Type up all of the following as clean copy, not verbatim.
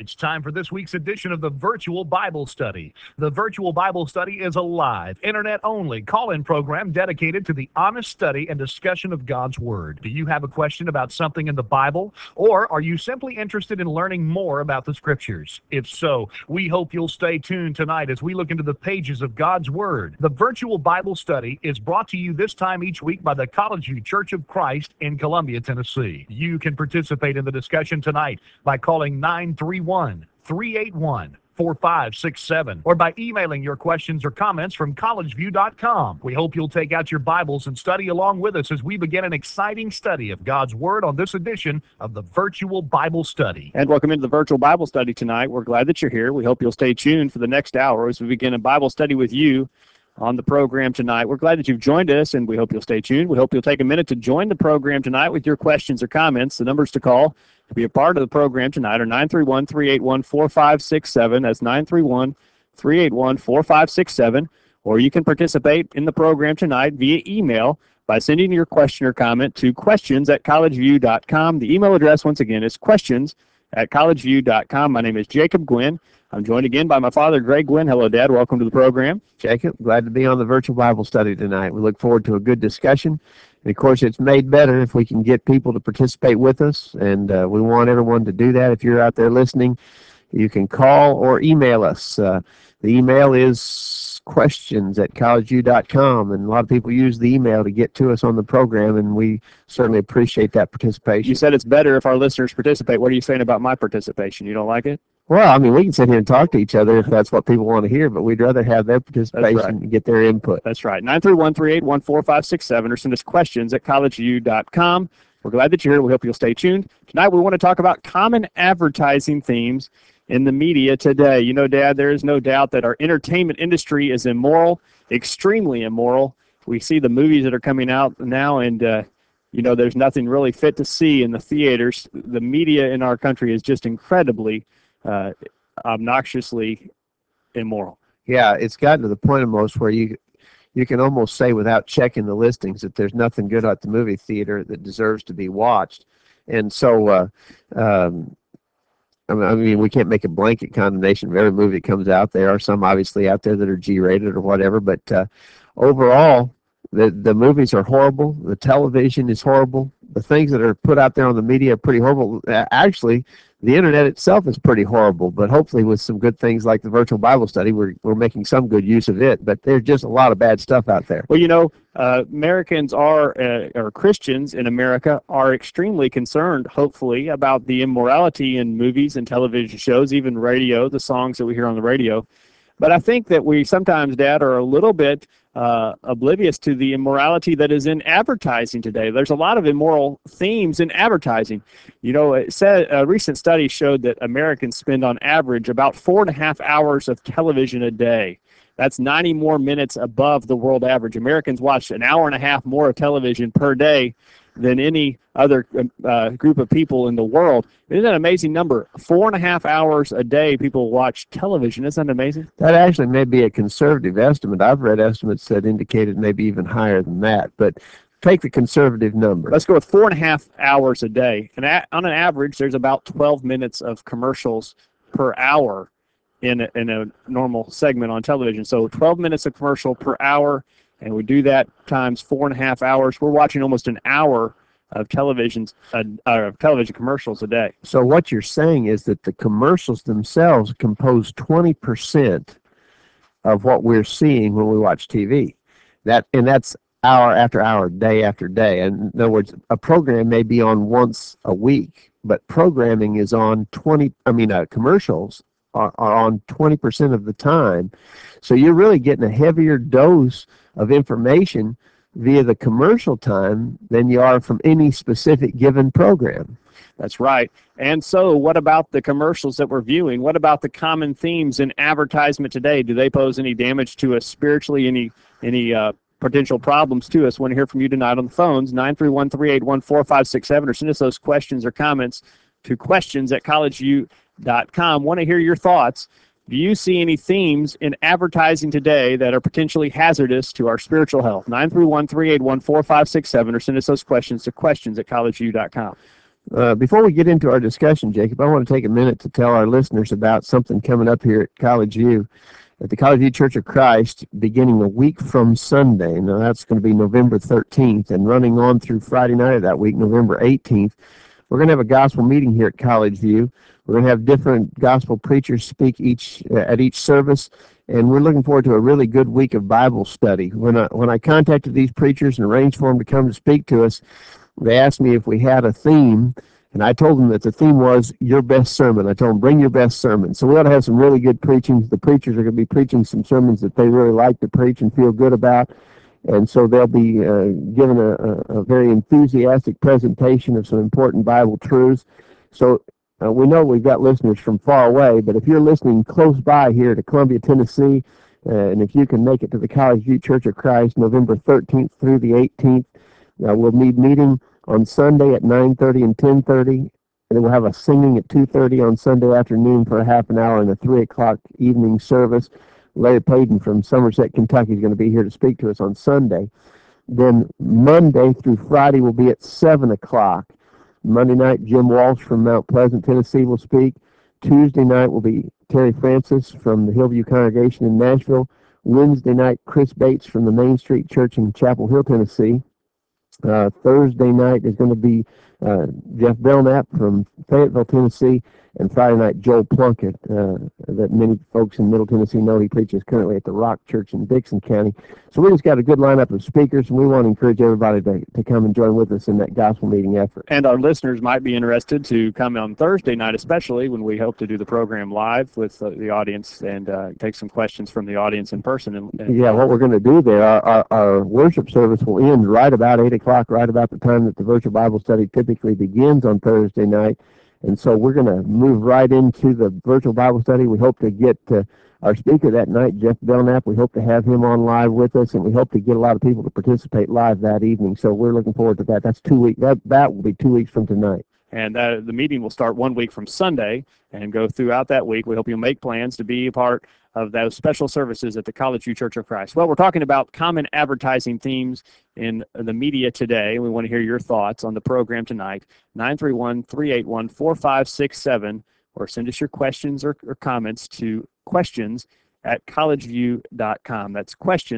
It's time for this week's edition of the Virtual Bible Study. The Virtual Bible Study is a live, internet-only call-in program dedicated to the honest study and discussion of God's Word. Do you have a question about something in the Bible, or are you simply interested in learning more about the Scriptures? If so, we hope you'll stay tuned tonight as we look into the pages of God's Word. The Virtual Bible Study is brought to you this time each week by the College View Church of Christ in Columbia, Tennessee. You can participate in the discussion tonight by calling 931-381-4567 or by emailing your questions or comments from collegeview.com. We hope you'll take out your Bibles and study along with us as we begin an exciting study of God's Word on this edition of the Virtual Bible Study. And welcome into the Virtual Bible Study tonight. We're glad that you're here. We hope you'll stay tuned for the next hour as we begin a Bible study with you on the program tonight. We're glad that you've joined us, and we hope you'll stay tuned. We hope you'll take a minute to join the program tonight with your questions or comments. The numbers to call to be a part of the program tonight are 931-381-4567. That's 931-381-4567. Or you can participate in the program tonight via email by sending your question or comment to questions@collegeview.com. The email address, once again, is questions@collegeview.com. My name is Jacob Gwynn. I'm joined again by my father, Greg Gwynn. Hello, Dad. Welcome to the program. Jacob, glad to be on the Virtual Bible Study tonight. We look forward to a good discussion. And, of course, it's made better if we can get people to participate with us, and we want everyone to do that. If you're out there listening, you can call or email us. The email is questions@collegeview.com, and a lot of people use the email to get to us on the program, and we certainly appreciate that participation. You said it's better if our listeners participate. What are you saying about my participation? You don't like it? Well, I mean, we can sit here and talk to each other if that's what people want to hear, but we'd rather have their participation and get their input. That's right. 931-381-4567, or send us questions at collegeview.com. We're glad that you're here. We hope you'll stay tuned. Tonight we want to talk about common advertising themes in the media today. You know, Dad, there is no doubt that our entertainment industry is immoral, extremely immoral. We see the movies that are coming out now, and you know, there's nothing really fit to see in the theaters. The media in our country is just incredibly obnoxiously immoral. Yeah, it's gotten to the point almost where you can almost say without checking the listings that there's nothing good at the movie theater that deserves to be watched. And so, I mean, we can't make a blanket condemnation of every movie that comes out. There are some obviously out there that are G-rated or whatever, but overall, the movies are horrible. The television is horrible. The things that are put out there on the media are pretty horrible. Actually, the internet itself is pretty horrible, but hopefully with some good things like the Virtual Bible Study, we're making some good use of it. But there's just a lot of bad stuff out there. Well, you know, Americans or Christians in America are extremely concerned, hopefully, about the immorality in movies and television shows, even radio, the songs that we hear on the radio. But I think that we sometimes, Dad, are a little bit oblivious to the immorality that is in advertising today. There's a lot of immoral themes in advertising. You know, it said a recent study showed that Americans spend on average about 4.5 hours of television a day. That's 90 more minutes above the world average. Americans watch an hour and a half more of television per day than any other group of people in the world. Isn't that an amazing number? 4.5 hours a day people watch television. Isn't that amazing? That actually may be a conservative estimate. I've read estimates that indicated maybe even higher than that, but take the conservative number. Let's go with 4.5 hours a day. And on an average, there's about 12 minutes of commercials per hour in a normal segment on television. So 12 minutes of commercial per hour, and we do that times 4.5 hours. We're watching almost an hour of television commercials a day. So what you're saying is that the commercials themselves compose 20% of what we're seeing when we watch TV. That's hour after hour, day after day. And in other words, a program may be on once a week, but programming is on commercials are on 20% of the time. So you're really getting a heavier dose of information via the commercial time than you are from any specific given program. That's right. And so what about the commercials that we're viewing? What about the common themes in advertisement today? Do they pose any damage to us spiritually, any potential problems to us? I want to hear from you tonight on the phones, 931-381-4567, or send us those questions or comments to questions@collegeview.com. Want to hear your thoughts. Do you see any themes in advertising today that are potentially hazardous to our spiritual health? 931-381-4567, or send us those questions to questions@collegeview.com. Before we get into our discussion, Jacob, I want to take a minute to tell our listeners about something coming up here at College View, at the College View Church of Christ, beginning a week from Sunday. Now, that's going to be November 13th, and running on through Friday night of that week, November 18th. We're going to have a gospel meeting here at College View. We're going to have different gospel preachers speak at each service, and we're looking forward to a really good week of Bible study. When I contacted these preachers and arranged for them to come to speak to us, they asked me if we had a theme, and I told them that the theme was your best sermon. I told them, bring your best sermon. So we ought to have some really good preaching. The preachers are going to be preaching some sermons that they really like to preach and feel good about. And so they'll be given a very enthusiastic presentation of some important Bible truths. So we know we've got listeners from far away, but if you're listening close by here to Columbia, Tennessee, and if you can make it to the College View Church of Christ, November 13th through the 18th, we'll need meeting on Sunday at 9:30 and 10:30, and then we'll have a singing at 2:30 on Sunday afternoon for a half an hour and a 3 o'clock evening service. Larry Payton from Somerset, Kentucky is going to be here to speak to us on Sunday. Then Monday through Friday will be at 7 o'clock. Monday night, Jim Walsh from Mount Pleasant, Tennessee will speak. Tuesday night will be Terry Francis from the Hillview Congregation in Nashville. Wednesday night, Chris Bates from the Main Street Church in Chapel Hill, Tennessee. Thursday night is going to be Jeff Belknap from Fayetteville, Tennessee, and Friday night Joel Plunkett, that many folks in Middle Tennessee know. He preaches currently at the Rock Church in Dixon County. So we just got a good lineup of speakers, and we want to encourage everybody to come and join with us in that gospel meeting effort. And our listeners might be interested to come on Thursday night, especially when we hope to do the program live with the audience and take some questions from the audience in person. Yeah, what we're going to do there, our worship service will end right about 8 o'clock, right about the time that the virtual Bible study typically begins on Thursday night. And so we're going to move right into the virtual Bible study. We hope to get our speaker that night, Jeff Belknap. We hope to have him on live with us, and we hope to get a lot of people to participate live that evening. So we're looking forward to that. That's 2 weeks. That will be 2 weeks from tonight. And the meeting will start 1 week from Sunday and go throughout that week. We hope you'll make plans to be a part of those special services at the College View Church of Christ. Well, we're talking about common advertising themes in the media today. We want to hear your thoughts on the program tonight. 931-381-4567, or send us your questions or comments to questions@collegeview.com. That's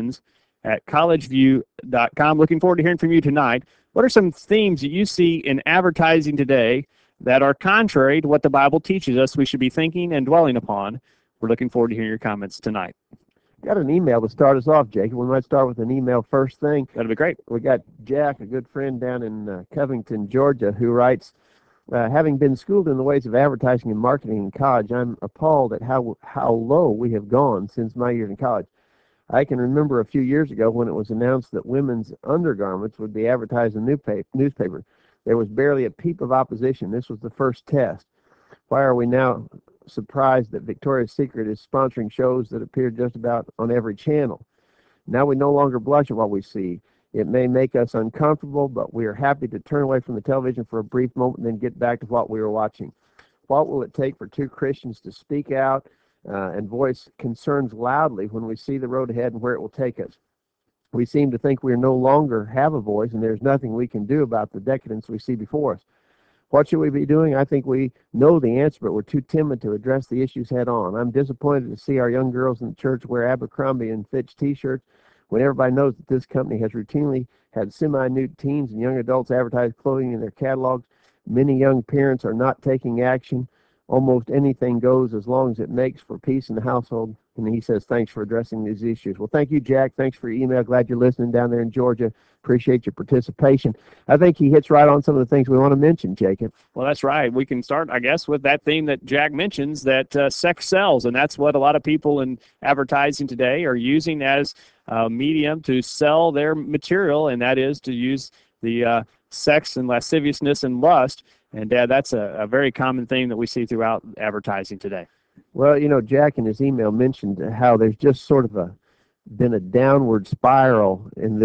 questions@collegeview.com. Looking forward to hearing from you tonight. What are some themes that you see in advertising today that are contrary to what the Bible teaches us we should be thinking and dwelling upon? We're looking forward to hearing your comments tonight. Got an email to start us off, Jacob. We might start with an email first thing. That'd be great. We got Jack, a good friend down in Covington, Georgia, who writes, having been schooled in the ways of advertising and marketing in college, I'm appalled at how low we have gone since my years in college. I can remember a few years ago when it was announced that women's undergarments would be advertised in newspaper. There was barely a peep of opposition. This was the first test. Why are we now surprised that Victoria's Secret is sponsoring shows that appear just about on every channel? Now we no longer blush at what we see. It may make us uncomfortable, but we are happy to turn away from the television for a brief moment and then get back to what we were watching. What will it take for two Christians to speak out and voice concerns loudly when we see the road ahead and where it will take us? We seem to think we no longer have a voice, and there's nothing we can do about the decadence we see before us. What should we be doing? I think we know the answer, but we're too timid to address the issues head on. I'm disappointed to see our young girls in the church wear Abercrombie and Fitch T-shirts when everybody knows that this company has routinely had semi-nude teens and young adults advertise clothing in their catalogs. Many young parents are not taking action. Almost anything goes as long as it makes for peace in the household. And he says, thanks for addressing these issues. Well, thank you, Jack. Thanks for your email. Glad you're listening down there in Georgia. Appreciate your participation. I think he hits right on some of the things we want to mention, Jacob. Well, that's right. We can start, I guess, with that theme that Jack mentions, that sex sells. And that's what a lot of people in advertising today are using as a medium to sell their material, and that is to use the sex and lasciviousness and lust. And, Dad, that's a very common thing that we see throughout advertising today. Well, you know, Jack in his email mentioned how there's just sort of been a downward spiral in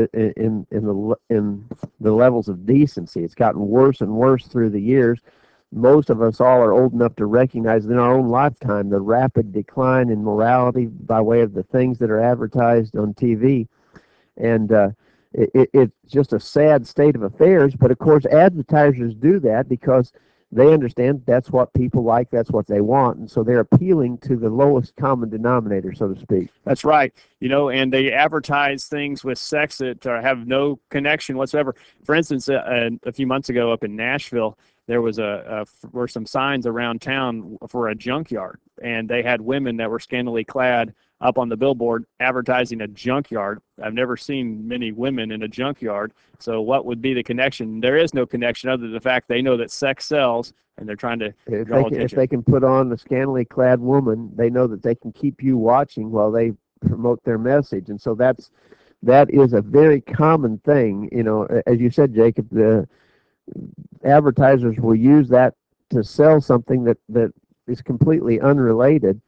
the levels of decency. It's gotten worse and worse through the years. Most of us all are old enough to recognize in our own lifetime the rapid decline in morality by way of the things that are advertised on TV. And It's just a sad state of affairs. But of course, advertisers do that because they understand that's what people like, that's what they want, and so they're appealing to the lowest common denominator, so to speak. That's right. And they advertise things with sex that have no connection whatsoever. For instance, a few months ago up in Nashville, there were some signs around town for a junkyard, and they had women that were scantily clad up on the billboard advertising a junkyard. I've never seen many women in a junkyard. So what would be the connection? There is no connection other than the fact they know that sex sells, and they're trying to draw attention. If they can put on a scantily clad woman, they know that they can keep you watching while they promote their message. And so that is a very common thing. As you said, Jacob, the advertisers will use that to sell something that is completely unrelated.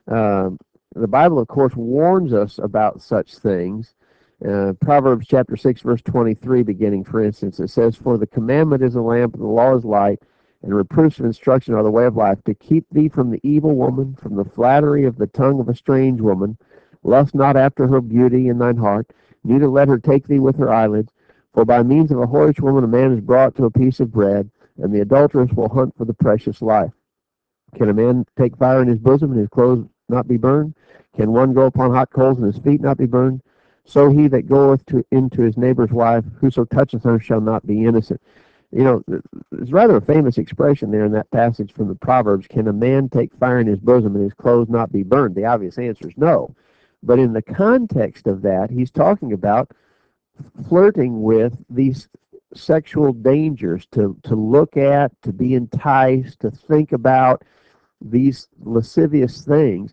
The Bible, of course, warns us about such things. Proverbs chapter 6, verse 23, beginning, for instance, it says, "For the commandment is a lamp, and the law is light, and reproofs of instruction are the way of life, to keep thee from the evil woman, from the flattery of the tongue of a strange woman. Lust not after her beauty in thine heart, neither let her take thee with her eyelids. For by means of a whorish woman a man is brought to a piece of bread, and the adulteress will hunt for the precious life. Can a man take fire in his bosom, and his clothes not be burned? Can one go upon hot coals, and his feet not be burned? So he that goeth into his neighbor's wife, whoso toucheth her shall not be innocent." There's rather a famous expression there in that passage from the Proverbs. Can a man take fire in his bosom and his clothes not be burned? The obvious answer is no. But in the context of that, he's talking about flirting with these sexual dangers, to look at, to be enticed, to think about these lascivious things.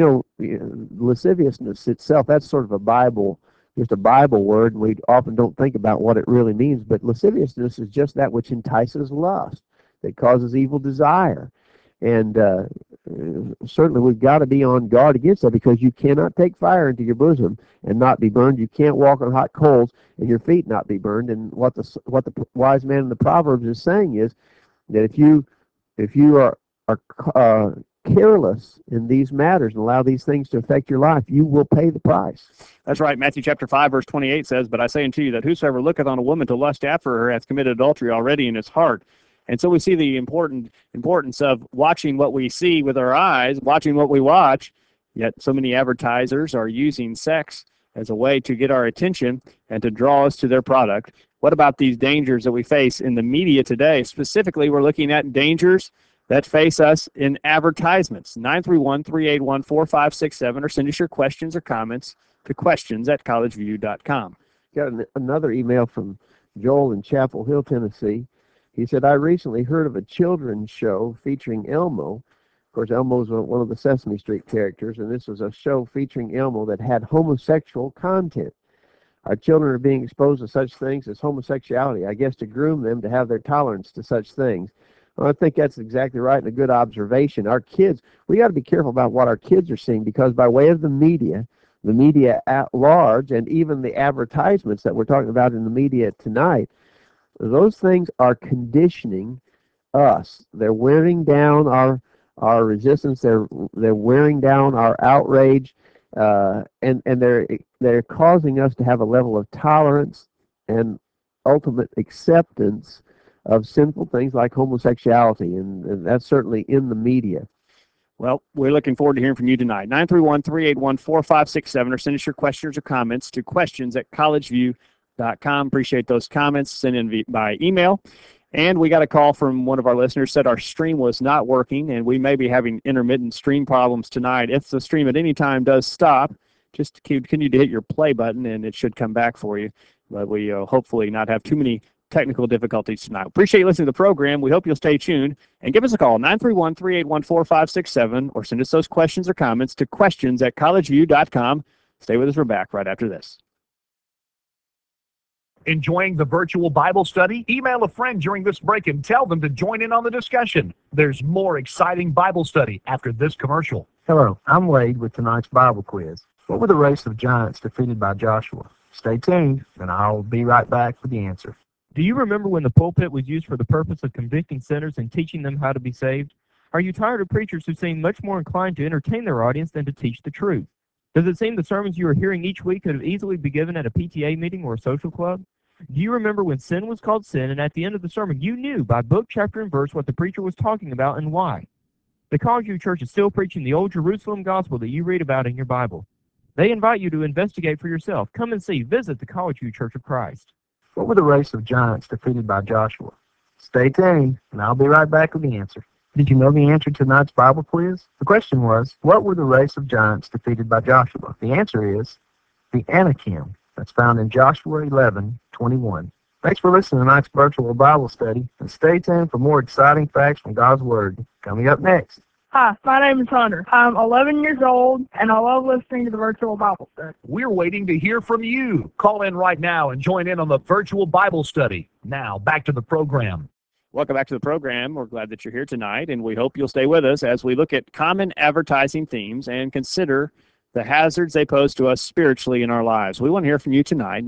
Lasciviousness itself, that's sort of just a Bible word, and we often don't think about what it really means. But lasciviousness is just that which entices lust, that causes evil desire. And certainly we've got to be on guard against that, because you cannot take fire into your bosom and not be burned. You can't walk on hot coals and your feet not be burned. And what the wise man in the Proverbs is saying is that if you are careless in these matters and allow these things to affect your life, you will pay the price. That's right. Matthew chapter 5, verse 28 says, "But I say unto you that whosoever looketh on a woman to lust after her hath committed adultery already in his heart." And so we see the importance of watching what we see with our eyes, watching what we watch. Yet so many advertisers are using sex as a way to get our attention and to draw us to their product. What about these dangers that we face in the media today? Specifically, we're looking at dangers that face us in advertisements. 931-381-4567, or send us your questions or comments to questions@collegeview.com. Got another email from Joel in Chapel Hill, Tennessee. He said, "I recently heard of a children's show featuring Elmo." Of course, Elmo's one of the Sesame Street characters, and this was a show featuring Elmo that had homosexual content. Our children are being exposed to such things as homosexuality, I guess to groom them to have their tolerance to such things. Well, I think that's exactly right and a good observation. Our kids, we got to be careful about what our kids are seeing, because by way of the media at large, and even the advertisements that we're talking about in the media tonight, those things are conditioning us. They're wearing down our resistance. They're wearing down our outrage, and they're causing us to have a level of tolerance and ultimate acceptance of sinful things like homosexuality, and that's certainly in the media. Well, we're looking forward to hearing from you tonight. 931-381-4567, or send us your questions or comments to questions@collegeview.com. Appreciate those comments. Send in by email. And we got a call from one of our listeners, said our stream was not working, and we may be having intermittent stream problems tonight. If the stream at any time does stop, just continue to hit your play button, and it should come back for you. But we hopefully not have too many technical difficulties tonight. Appreciate you listening to the program. We hope you'll stay tuned and give us a call, 931-381-4567, or send us those questions or comments to questions@collegeview.com. Stay with us. We're back right after this. Enjoying the virtual Bible study? Email a friend during this break and tell them to join in on the discussion. There's more exciting Bible study after this commercial. Hello, I'm Wade with tonight's Bible quiz. What were the race of giants defeated by Joshua? Stay tuned, and I'll be right back with the answer. Do you remember when the pulpit was used for the purpose of convicting sinners and teaching them how to be saved? Are you tired of preachers who seem much more inclined to entertain their audience than to teach the truth? Does it seem the sermons you are hearing each week could have easily been given at a PTA meeting or a social club? Do you remember when sin was called sin, and at the end of the sermon you knew by book, chapter, and verse what the preacher was talking about and why? The College View Church is still preaching the old Jerusalem gospel that you read about in your Bible. They invite you to investigate for yourself. Come and see. Visit the College View Church of Christ. What were the race of giants defeated by Joshua? Stay tuned, and I'll be right back with the answer. Did you know the answer to tonight's Bible quiz? The question was, what were the race of giants defeated by Joshua? The answer is the Anakim. That's found in Joshua 11:21. Thanks for listening to tonight's virtual Bible study, and stay tuned for more exciting facts from God's Word. Coming up next. Hi, my name is Hunter. I'm 11 years old, and I love listening to the virtual Bible study. We're waiting to hear from you. Call in right now and join in on the virtual Bible study. Now, back to the program. Welcome back to the program. We're glad that you're here tonight, and we hope you'll stay with us as we look at common advertising themes and consider the hazards they pose to us spiritually in our lives. We want to hear from you tonight,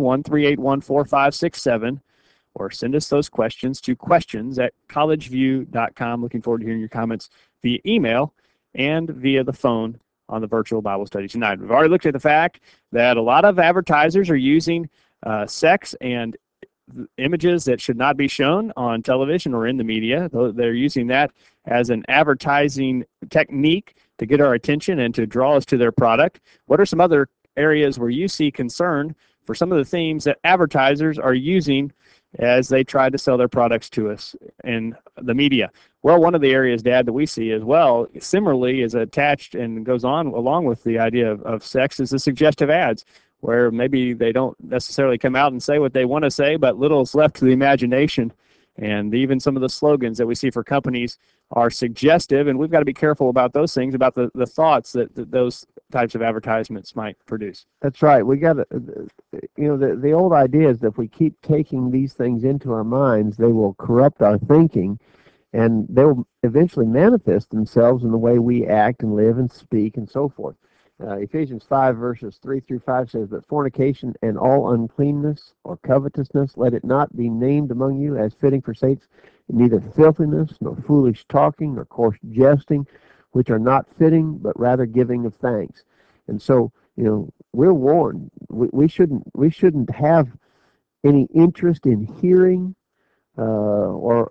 931-381-4567, or send us those questions to questions@collegeview.com. Looking forward to hearing your comments via email and via the phone on the virtual Bible study tonight. We've already looked at the fact that a lot of advertisers are using sex and images that should not be shown on television or in the media. They're using that as an advertising technique to get our attention and to draw us to their product. What are some other areas where you see concern for some of the themes that advertisers are using as they try to sell their products to us in the media? Well, one of the areas, Dad, that we see as well, similarly is attached and goes on along with the idea of sex, is the suggestive ads, where maybe they don't necessarily come out and say what they want to say, but little is left to the imagination. And even some of the slogans that we see for companies are suggestive, and we've got to be careful about those things, about the thoughts that those types of advertisements might produce. That's right. We got to, the old idea is that if we keep taking these things into our minds, they will corrupt our thinking, and they will eventually manifest themselves in the way we act and live and speak and so forth. Ephesians 5 verses 3 through 5 says, "But fornication and all uncleanness or covetousness, let it not be named among you as fitting for saints, neither filthiness, nor foolish talking, nor coarse jesting, which are not fitting, but rather giving of thanks." And so, we're warned. We shouldn't have any interest in hearing or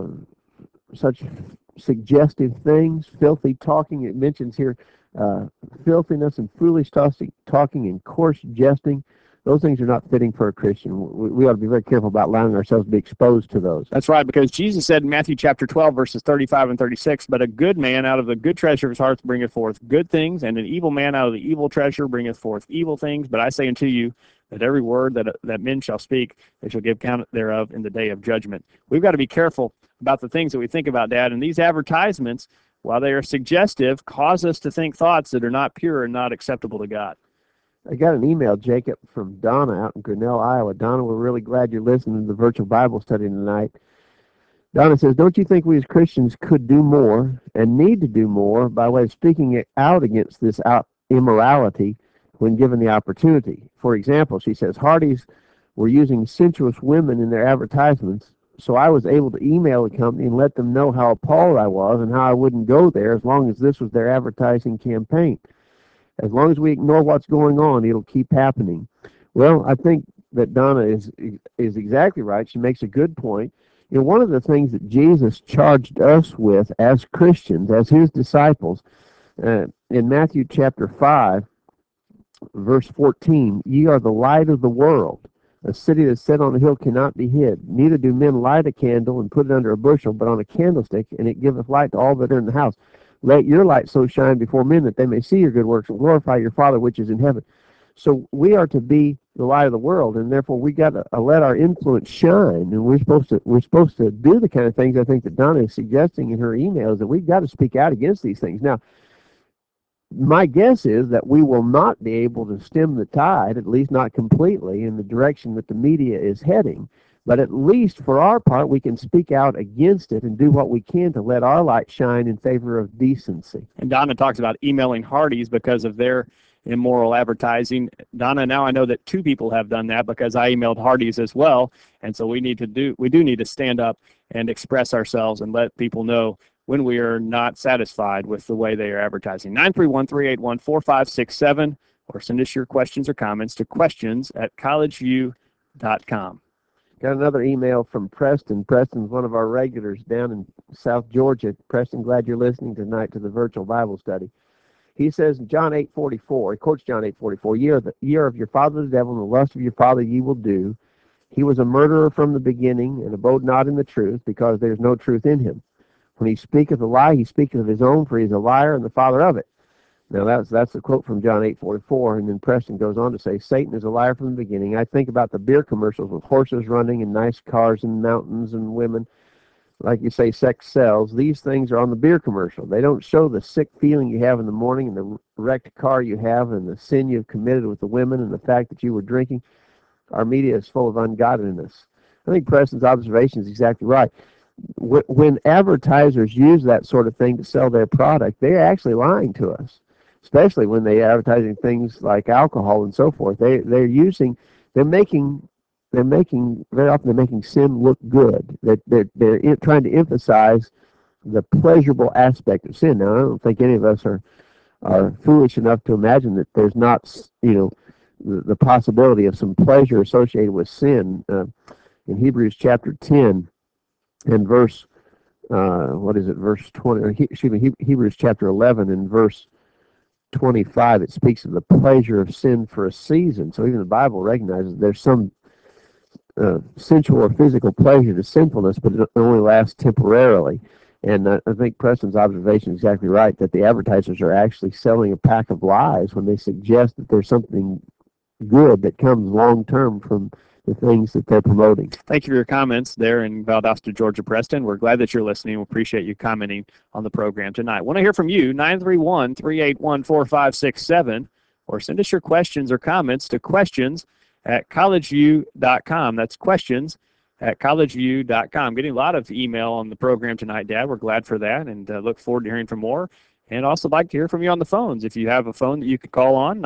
such suggestive things, filthy talking. It mentions here filthiness and foolish talking and coarse jesting. Those things are not fitting for a Christian. We ought to be very careful about allowing ourselves to be exposed to those. That's right, because Jesus said in Matthew chapter 12, verses 35 and 36, "But a good man out of the good treasure of his heart bringeth forth good things, and an evil man out of the evil treasure bringeth forth evil things. But I say unto you, that every word that men shall speak, they shall give account thereof in the day of judgment." We've got to be careful about the things that we think about, Dad, and these advertisements, while they are suggestive, cause us to think thoughts that are not pure and not acceptable to God. I got an email, Jacob, from Donna out in Grinnell, Iowa. Donna, we're really glad you're listening to the virtual Bible study tonight. Donna says, "Don't you think we as Christians could do more and need to do more by way of speaking it out against this immorality when given the opportunity? For example," she says, "Hardee's were using sensuous women in their advertisements, so I was able to email the company and let them know how appalled I was and how I wouldn't go there as long as this was their advertising campaign. As long as we ignore what's going on, it'll keep happening." Well, I think that Donna is exactly right. She makes a good point. One of the things that Jesus charged us with as Christians, as his disciples, in Matthew chapter 5, verse 14, "Ye are the light of the world. A city that's set on a hill cannot be hid. Neither do men light a candle and put it under a bushel, but on a candlestick, and it giveth light to all that are in the house. Let your light so shine before men that they may see your good works and glorify your Father which is in heaven." So we are to be the light of the world, and therefore we got to let our influence shine. And we're supposed to do the kind of things I think that Donna is suggesting in her emails, that we've got to speak out against these things. Now, my guess is that we will not be able to stem the tide, at least not completely, in the direction that the media is heading. But at least for our part, we can speak out against it and do what we can to let our light shine in favor of decency. And Donna talks about emailing Hardee's because of their immoral advertising. Donna, now I know that two people have done that because I emailed Hardee's as well. And so we do need to stand up and express ourselves and let people know when we are not satisfied with the way they are advertising. 931-381-4567, or send us your questions or comments to questions@collegeview.com. Got another email from Preston. Preston's one of our regulars down in South Georgia. Preston, glad you're listening tonight to the virtual Bible study. He says in John 8:44, he quotes John 8:44, year of your father the devil, and the lust of your father ye will do. He was a murderer from the beginning, and abode not in the truth, because there is no truth in him. When he speaketh a lie, he speaketh of his own, for he is a liar and the father of it. Now that's a quote from John 8:44, and then Preston goes on to say, Satan is a liar from the beginning. I think about the beer commercials with horses running and nice cars and mountains and women. Like you say, sex sells. These things are on the beer commercial. They don't show the sick feeling you have in the morning and the wrecked car you have and the sin you've committed with the women and the fact that you were drinking. Our media is full of ungodliness. I think Preston's observation is exactly right. When advertisers use that sort of thing to sell their product, they're actually lying to us, especially when they're advertising things like alcohol and so forth. They're making very often they're making sin look good. They're trying to emphasize the pleasurable aspect of sin. Now, I don't think any of us are foolish enough to imagine that there's not, the possibility of some pleasure associated with sin. In Hebrews chapter 10 and verse, verse 20, Hebrews chapter 11 and verse 25, it speaks of the pleasure of sin for a season. So even the Bible recognizes there's some sensual or physical pleasure to sinfulness, but it only lasts temporarily. And I think Preston's observation is exactly right, that the advertisers are actually selling a pack of lies when they suggest that there's something good that comes long term from the things that they're promoting. Thank you for your comments there in Valdosta, Georgia, Preston. We're glad that you're listening. We appreciate you commenting on the program tonight. Want to hear from you, 931-381-4567, or send us your questions or comments to questions@collegeview.com. That's questions@collegeview.com. Getting a lot of email on the program tonight, Dad. We're glad for that, and look forward to hearing from more. And also like to hear from you on the phones. If you have a phone that you could call on,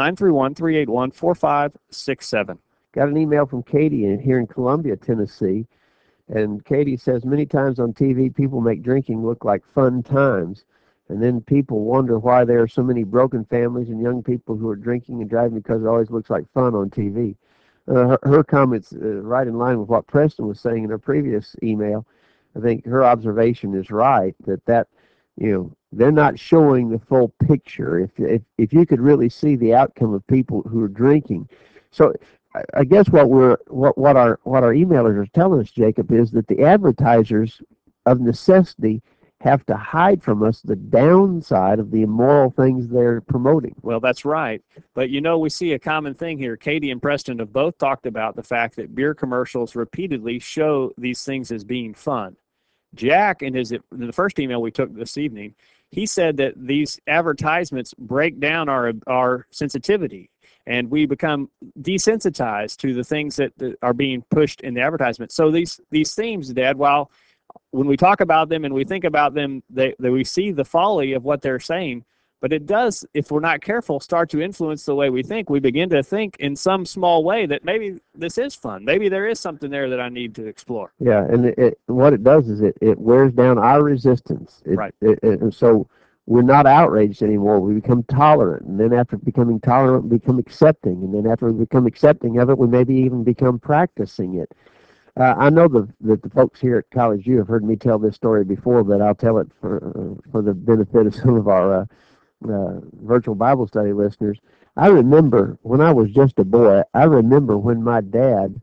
931-381-4567. Got an email from Katie here in Columbia, Tennessee. And Katie says, many times on TV, people make drinking look like fun times. And then people wonder why there are so many broken families and young people who are drinking and driving because it always looks like fun on TV. Her comments right in line with what Preston was saying in her previous email. I think her observation is right, that they're not showing the full picture. If you could really see the outcome of people who are drinking. So I guess what our emailers are telling us, Jacob, is that the advertisers of necessity have to hide from us the downside of the immoral things they're promoting. Well, that's right. But we see a common thing here. Katie and Preston have both talked about the fact that beer commercials repeatedly show these things as being fun. Jack, in the first email we took this evening, he said that these advertisements break down our sensitivity, and we become desensitized to the things that are being pushed in the advertisement. So these themes, Dad, while when we talk about them and we think about them, that we see the folly of what they're saying, but it does, if we're not careful, start to influence the way we think. We begin to think in some small way that maybe this is fun. Maybe there is something there that I need to explore. Yeah, and what it does is it wears down our resistance. Right. And so we're not outraged anymore. We become tolerant. And then after becoming tolerant, we become accepting. And then after we become accepting of it, we maybe even become practicing it. I know that the folks here at College View have heard me tell this story before, but I'll tell it for the benefit of some of our virtual Bible study listeners. I remember when I was just a boy, I remember when my dad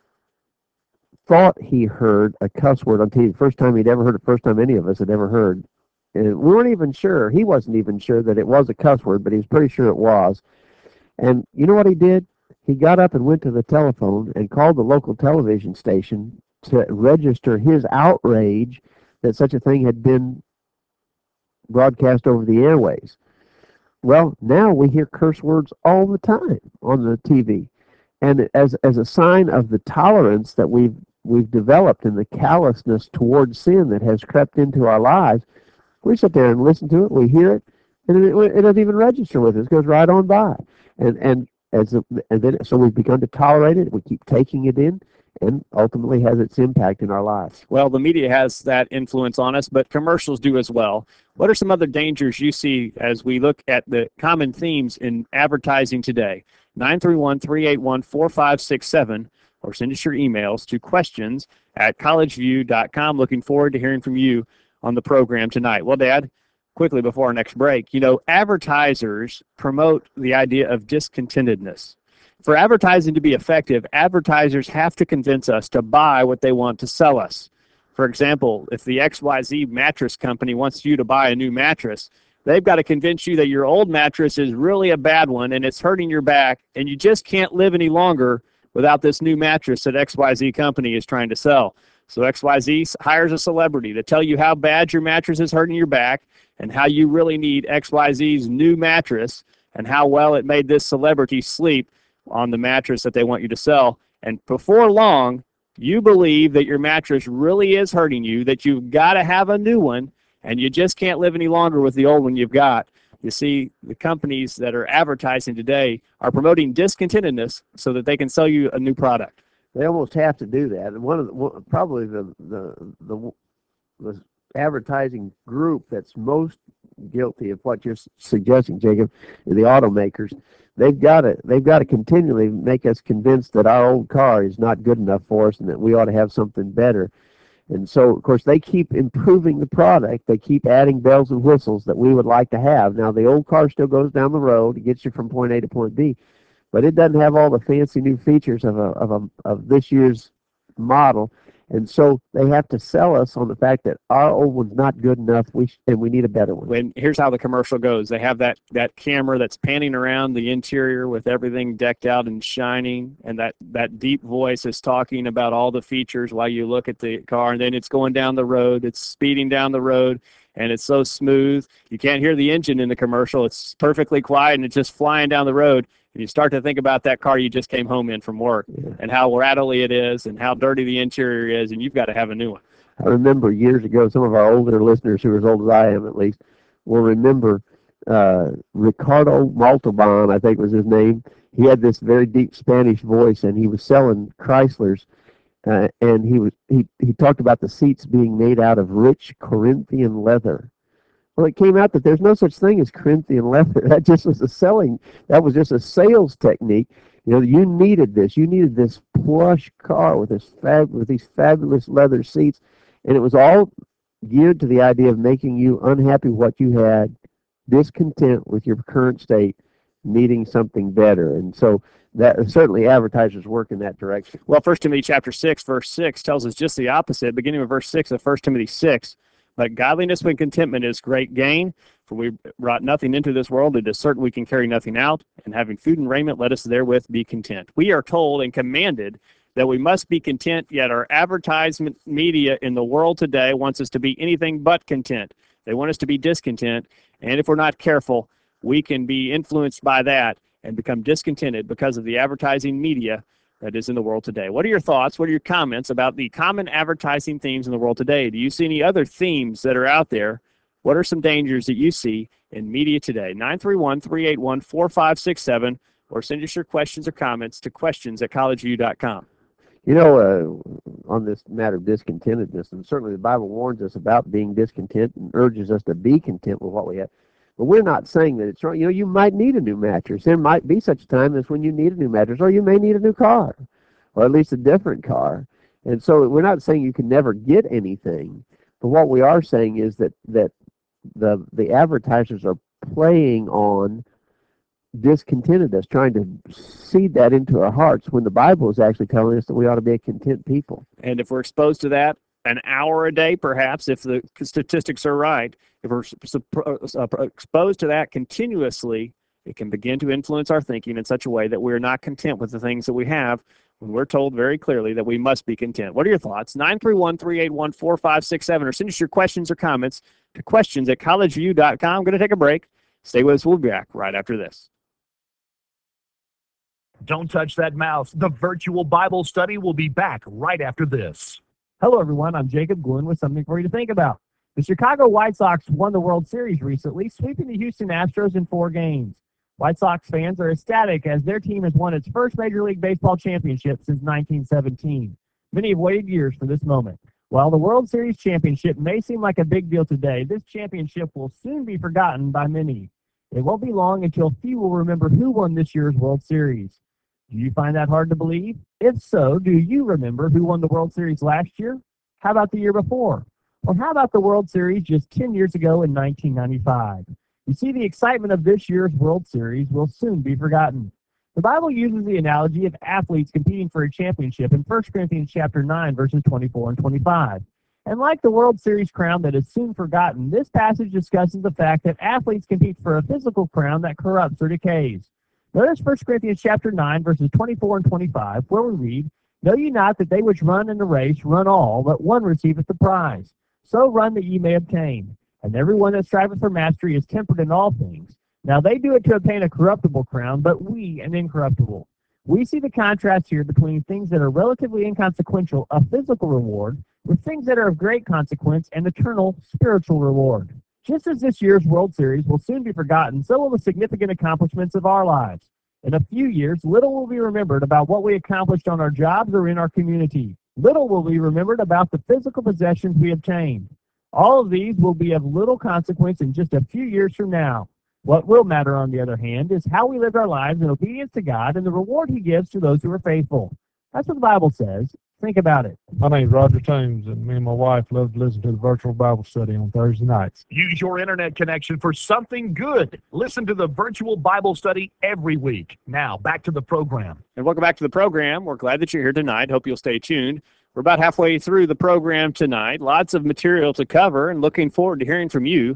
thought he heard a cuss word on TV. The first time he'd ever heard it, first time any of us had ever heard. And we weren't even sure. He wasn't even sure that it was a cuss word, but he was pretty sure it was. And you know what he did? He got up and went to the telephone and called the local television station to register his outrage that such a thing had been broadcast over the airways. Well, now we hear curse words all the time on the TV. And as a sign of the tolerance that we've developed and the callousness towards sin that has crept into our lives, we sit there and listen to it, we hear it, and it doesn't even register with us. It goes right on by. And then so we've begun to tolerate it. We keep taking it in, and ultimately has its impact in our lives. Well, the media has that influence on us, but commercials do as well. What are some other dangers you see as we look at the common themes in advertising today? 931-381-4567, or send us your emails to questions@collegeview.com. Looking forward to hearing from you on the program tonight. Well, Dad, quickly before our next break, advertisers promote the idea of discontentedness. For advertising to be effective, advertisers have to convince us to buy what they want to sell us. For example, if the XYZ mattress company wants you to buy a new mattress, they've got to convince you that your old mattress is really a bad one and it's hurting your back, and you just can't live any longer without this new mattress that XYZ company is trying to sell. So XYZ hires a celebrity to tell you how bad your mattress is hurting your back and how you really need XYZ's new mattress and how well it made this celebrity sleep on the mattress that they want you to sell. And before long, you believe that your mattress really is hurting you, that you've got to have a new one, and you just can't live any longer with the old one you've got. You see, the companies that are advertising today are promoting discontentedness so that they can sell you a new product. They almost have to do that. And probably the advertising group that's most guilty of what you're suggesting, Jacob, is the automakers. They've got to continually make us convinced that our old car is not good enough for us and that we ought to have something better. And so, of course, they keep improving the product. They keep adding bells and whistles that we would like to have. Now, the old car still goes down the road. It gets you from point A to point B, but it doesn't have all the fancy new features of this year's model. And so they have to sell us on the fact that our old one's not good enough, and we need a better one. When here's how the commercial goes. They have that camera that's panning around the interior with everything decked out and shining, and that deep voice is talking about all the features while you look at the car, and then it's going down the road. It's speeding down the road, and it's so smooth. You can't hear the engine in the commercial. It's perfectly quiet, and it's just flying down the road. And you start to think about that car you just came home in from work and how rattly it is and how dirty the interior is, and you've got to have a new one. I remember years ago, some of our older listeners, who are as old as I am at least, will remember Ricardo Montalban, I think was his name. He had this very deep Spanish voice, and he was selling Chryslers, and he talked about the seats being made out of rich Corinthian leather. Well, it came out that there's no such thing as Corinthian leather. That was just a sales technique. You needed this. You needed this plush car with these fabulous leather seats, and it was all geared to the idea of making you unhappy with what you had, discontent with your current state, needing something better. And so that certainly advertisers work in that direction. Well, 1 Timothy chapter 6, verse 6 tells us just the opposite. Beginning with verse 6 of 1 Timothy 6, but godliness with contentment is great gain, for we brought nothing into this world. It is certain we can carry nothing out, and having food and raiment, let us therewith be content. We are told and commanded that we must be content, yet our advertisement media in the world today wants us to be anything but content. They want us to be discontent, and if we're not careful, we can be influenced by that and become discontented because of the advertising media that is in the world today. What are your thoughts? What are your comments about the common advertising themes in the world today? Do you see any other themes that are out there? What are some dangers that you see in media today? 931-381-4567, or send us your questions or comments to questions@collegeview.com. On this matter of discontentedness, and certainly the Bible warns us about being discontent and urges us to be content with what we have. But we're not saying that it's wrong. You might need a new mattress. There might be such a time as when you need a new mattress, or you may need a new car, or at least a different car. And so we're not saying you can never get anything. But what we are saying is that the advertisers are playing on discontentedness, trying to seed that into our hearts, when the Bible is actually telling us that we ought to be a content people. And if we're exposed to that an hour a day, perhaps, if the statistics are right, if we're exposed to that continuously, it can begin to influence our thinking in such a way that we're not content with the things that we have, when we're told very clearly that we must be content. What are your thoughts? 931-381-4567, or send us your questions or comments to questions@collegeview.com. I'm going to take a break. Stay with us. We'll be back right after this. Don't touch that mouse. The virtual Bible study will be back right after this. Hello, everyone. I'm Jacob Gluen with something for you to think about. The Chicago White Sox won the World Series recently, sweeping the Houston Astros in 4 games. White Sox fans are ecstatic as their team has won its first Major League Baseball championship since 1917. Many have waited years for this moment. While the World Series championship may seem like a big deal today, this championship will soon be forgotten by many. It won't be long until few will remember who won this year's World Series. Do you find that hard to believe? If so, do you remember who won the World Series last year? How about the year before? Or how about the World Series just 10 years ago in 1995? You see, the excitement of this year's World Series will soon be forgotten. The Bible uses the analogy of athletes competing for a championship in 1 Corinthians chapter 9, verses 24 and 25. And like the World Series crown that is soon forgotten, this passage discusses the fact that athletes compete for a physical crown that corrupts or decays. Notice 1 Corinthians chapter 9, verses 24 and 25, where we read, "Know ye not that they which run in the race run all, but one receiveth the prize? So run that ye may obtain. And every one that striveth for mastery is temperate in all things. Now they do it to obtain a corruptible crown, but we an incorruptible." We see the contrast here between things that are relatively inconsequential, a physical reward, with things that are of great consequence, an eternal spiritual reward. Just as this year's World Series will soon be forgotten, so will the significant accomplishments of our lives. In a few years, little will be remembered about what we accomplished on our jobs or in our community. Little will be remembered about the physical possessions we obtained. All of these will be of little consequence in just a few years from now. What will matter, on the other hand, is how we live our lives in obedience to God and the reward He gives to those who are faithful. That's what the Bible says. Think about it. My name's Roger Toombs, and me and my wife love to listen to the virtual Bible study on Thursday nights. Use your internet connection for something good. Listen to the virtual Bible study every week. Now, back to the program. And welcome back to the program. We're glad that you're here tonight. Hope you'll stay tuned. We're about halfway through the program tonight. Lots of material to cover, and looking forward to hearing from you.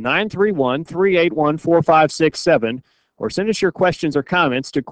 931-381-4567, or send us your questions or comments to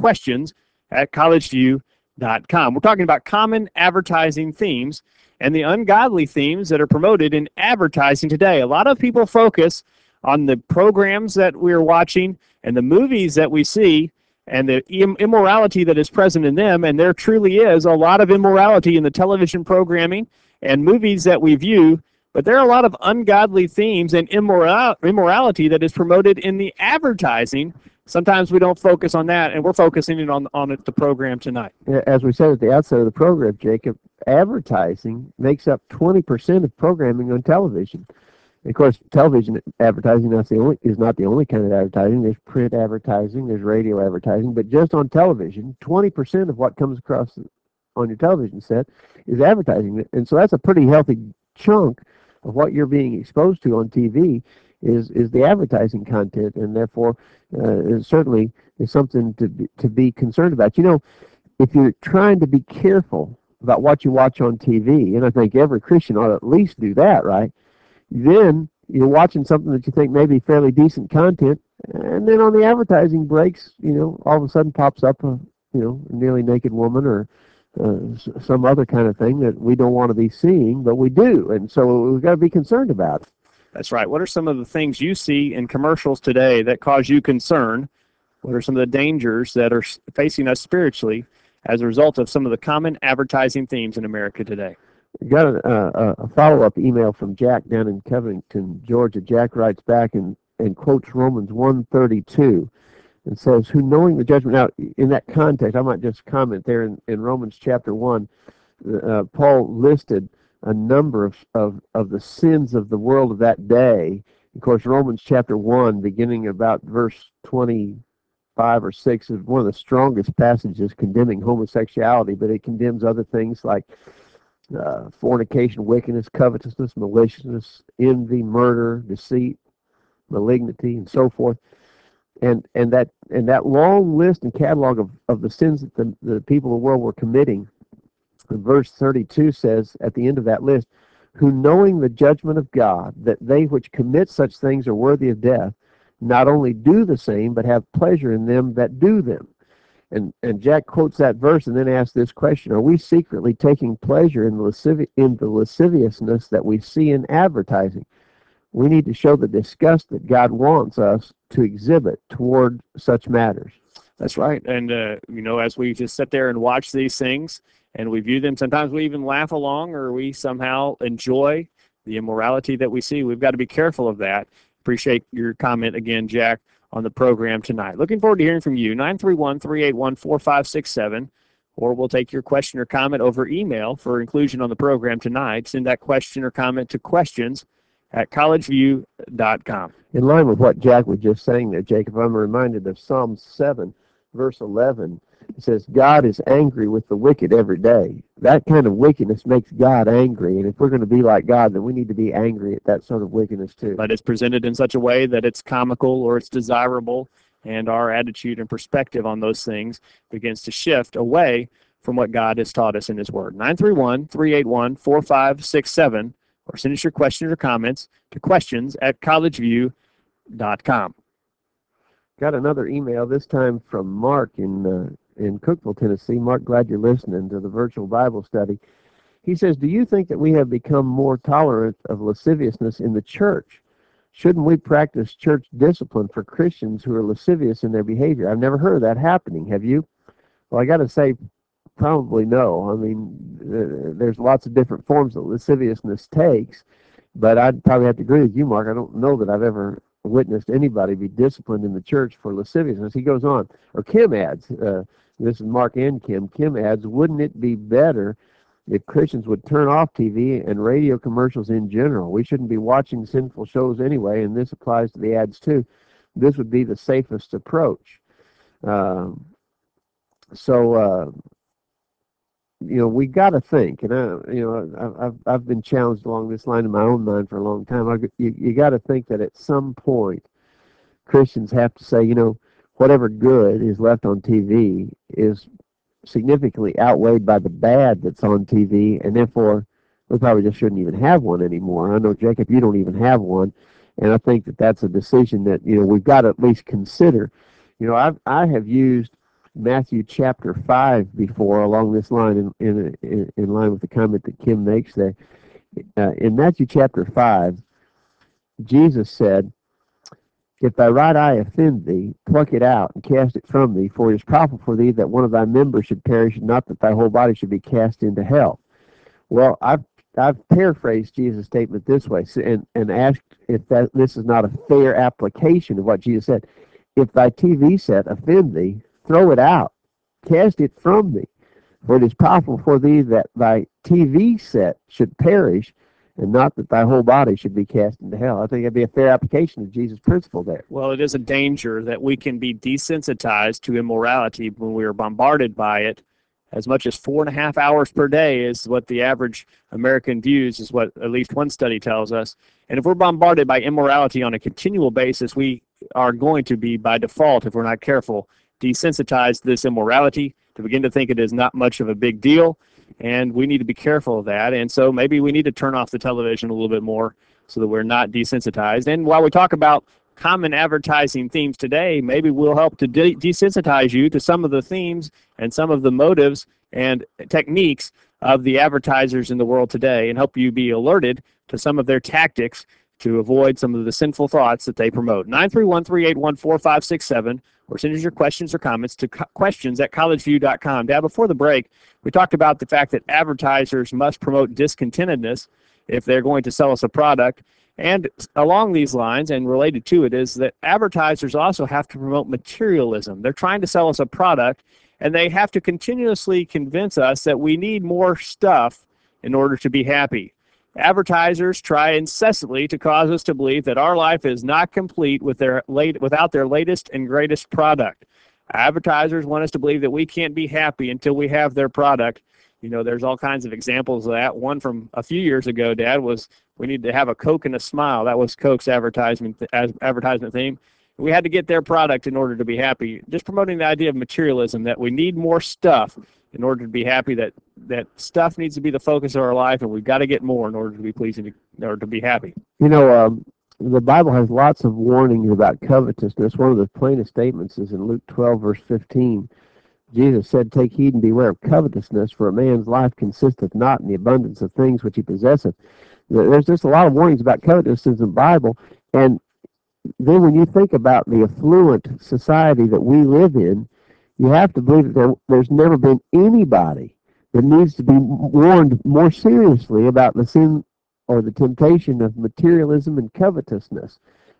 questions@collegeview.com. We're talking about common advertising themes and the ungodly themes that are promoted in advertising today. A lot of people focus on the programs that we're watching and the movies that we see and the immorality that is present in them, and there truly is a lot of immorality in the television programming and movies that we view. But there are a lot of ungodly themes and immorality that is promoted in the advertising. Sometimes we don't focus on that, and we're focusing on the program tonight. As we said at the outset of the program, Jacob, advertising makes up 20% of programming on television. And of course, television advertising is not the only kind of advertising. There's print advertising, there's radio advertising, but just on television, 20% of what comes across on your television set is advertising. And so that's a pretty healthy chunk of what you're being exposed to on TV is the advertising content, and therefore it certainly is something to be concerned about. You know, if you're trying to be careful about what you watch on TV, and I think every Christian ought to at least do that, right? Then you're watching something that you think may be fairly decent content, and then on the advertising breaks, all of a sudden pops up a nearly naked woman or some other kind of thing that we don't want to be seeing, but we do, and so we've got to be concerned about it. That's right. What are some of the things you see in commercials today that cause you concern? What are some of the dangers that are facing us spiritually as a result of some of the common advertising themes in America today? We got a follow-up email from Jack down in Covington, Georgia. Jack writes back and quotes Romans 1:32. And says, who knowing the judgment. Now, in that context, I might just comment there in Romans chapter 1, Paul listed a number of the sins of the world of that day. Of course, Romans chapter 1, beginning about verse 25 or 6, is one of the strongest passages condemning homosexuality, but it condemns other things like fornication, wickedness, covetousness, maliciousness, envy, murder, deceit, malignity, and so forth. And that long list and catalog of the sins that the people of the world were committing, verse 32 says at the end of that list, who knowing the judgment of God, that they which commit such things are worthy of death, not only do the same, but have pleasure in them that do them. And Jack quotes that verse and then asks this question, are we secretly taking pleasure in the lasciviousness that we see in advertising? We need to show the disgust that God wants us to exhibit toward such matters. That's right. And, as we just sit there and watch these things and we view them, sometimes we even laugh along or we somehow enjoy the immorality that we see. We've got to be careful of that. Appreciate your comment again, Jack, on the program tonight. Looking forward to hearing from you. 931-381-4567, or we'll take your question or comment over email for inclusion on the program tonight. Send that question or comment to questions@collegeview.com. In line with what Jack was just saying there, Jacob, I'm reminded of Psalm 7, verse 11. It says, God is angry with the wicked every day. That kind of wickedness makes God angry. And if we're going to be like God, then we need to be angry at that sort of wickedness too. But it's presented in such a way that it's comical or it's desirable, and our attitude and perspective on those things begins to shift away from what God has taught us in His Word. 931-381-4567, or send us your questions or comments to questions@collegeview.com. Got another email, this time from Mark in Cookeville, Tennessee. Mark, glad you're listening to the virtual Bible study. He says, do you think that we have become more tolerant of lasciviousness in the church? Shouldn't we practice church discipline for Christians who are lascivious in their behavior? I've never heard of that happening. Have you? Well, I got to say, probably no. I mean, there's lots of different forms that lasciviousness takes, but I'd probably have to agree with you, Mark. I don't know that I've ever witnessed anybody be disciplined in the church for lasciviousness. He goes on, or Kim adds, this is Mark and Kim. Kim adds, wouldn't it be better if Christians would turn off TV and radio commercials in general? We shouldn't be watching sinful shows anyway, and this applies to the ads too. This would be the safest approach. We got to think, and I've been challenged along this line in my own mind for a long time. You got to think that at some point Christians have to say, whatever good is left on TV is significantly outweighed by the bad that's on TV, and therefore we probably just shouldn't even have one anymore. I know, Jacob, you don't even have one, and I think that that's a decision that we've got to at least consider. I have used Matthew chapter 5 before along this line, in line with the comment that Kim makes there. In Matthew chapter 5, Jesus said, if thy right eye offend thee, pluck it out and cast it from thee, for it is proper for thee that one of thy members should perish, and not that thy whole body should be cast into hell. Well, I've paraphrased Jesus' statement this way, and asked if this is not a fair application of what Jesus said. If thy TV set offend thee, throw it out, cast it from thee, for it is proper for thee that thy TV set should perish, and not that thy whole body should be cast into hell. I think that'd be a fair application of Jesus' principle there. Well, it is a danger that we can be desensitized to immorality when we are bombarded by it. As much as 4.5 hours per day is what the average American views, is what at least one study tells us. And if we're bombarded by immorality on a continual basis, we are going to be, by default, if we're not careful, desensitized to this immorality, to begin to think it is not much of a big deal. And we need to be careful of that. And so maybe we need to turn off the television a little bit more so that we're not desensitized. And while we talk about common advertising themes today, maybe we'll help to desensitize you to some of the themes and some of the motives and techniques of the advertisers in the world today, and help you be alerted to some of their tactics to avoid some of the sinful thoughts that they promote. 931-381-4567, or send us your questions or comments to questions@collegeview.com. Dad, before the break, we talked about the fact that advertisers must promote discontentedness if they're going to sell us a product. And along these lines, and related to it, is that advertisers also have to promote materialism. They're trying to sell us a product, and they have to continuously convince us that we need more stuff in order to be happy. Advertisers try incessantly to cause us to believe that our life is not complete without their latest and greatest product. Advertisers want us to believe that we can't be happy until we have their product. There's all kinds of examples of that. One from a few years ago, Dad, was we need to have a Coke and a smile. That was Coke's advertisement theme. We had to get their product in order to be happy. Just promoting the idea of materialism, that we need more stuff in order to be happy, that stuff needs to be the focus of our life, and we've got to get more in order to be pleasing, or to be happy. The Bible has lots of warnings about covetousness. One of the plainest statements is in Luke 12, verse 15. Jesus said, take heed and beware of covetousness, for a man's life consisteth not in the abundance of things which he possesseth. There's just a lot of warnings about covetousness in the Bible. And then when you think about the affluent society that we live in, you have to believe that there's never been anybody that needs to be warned more seriously about the sin or the temptation of materialism and covetousness.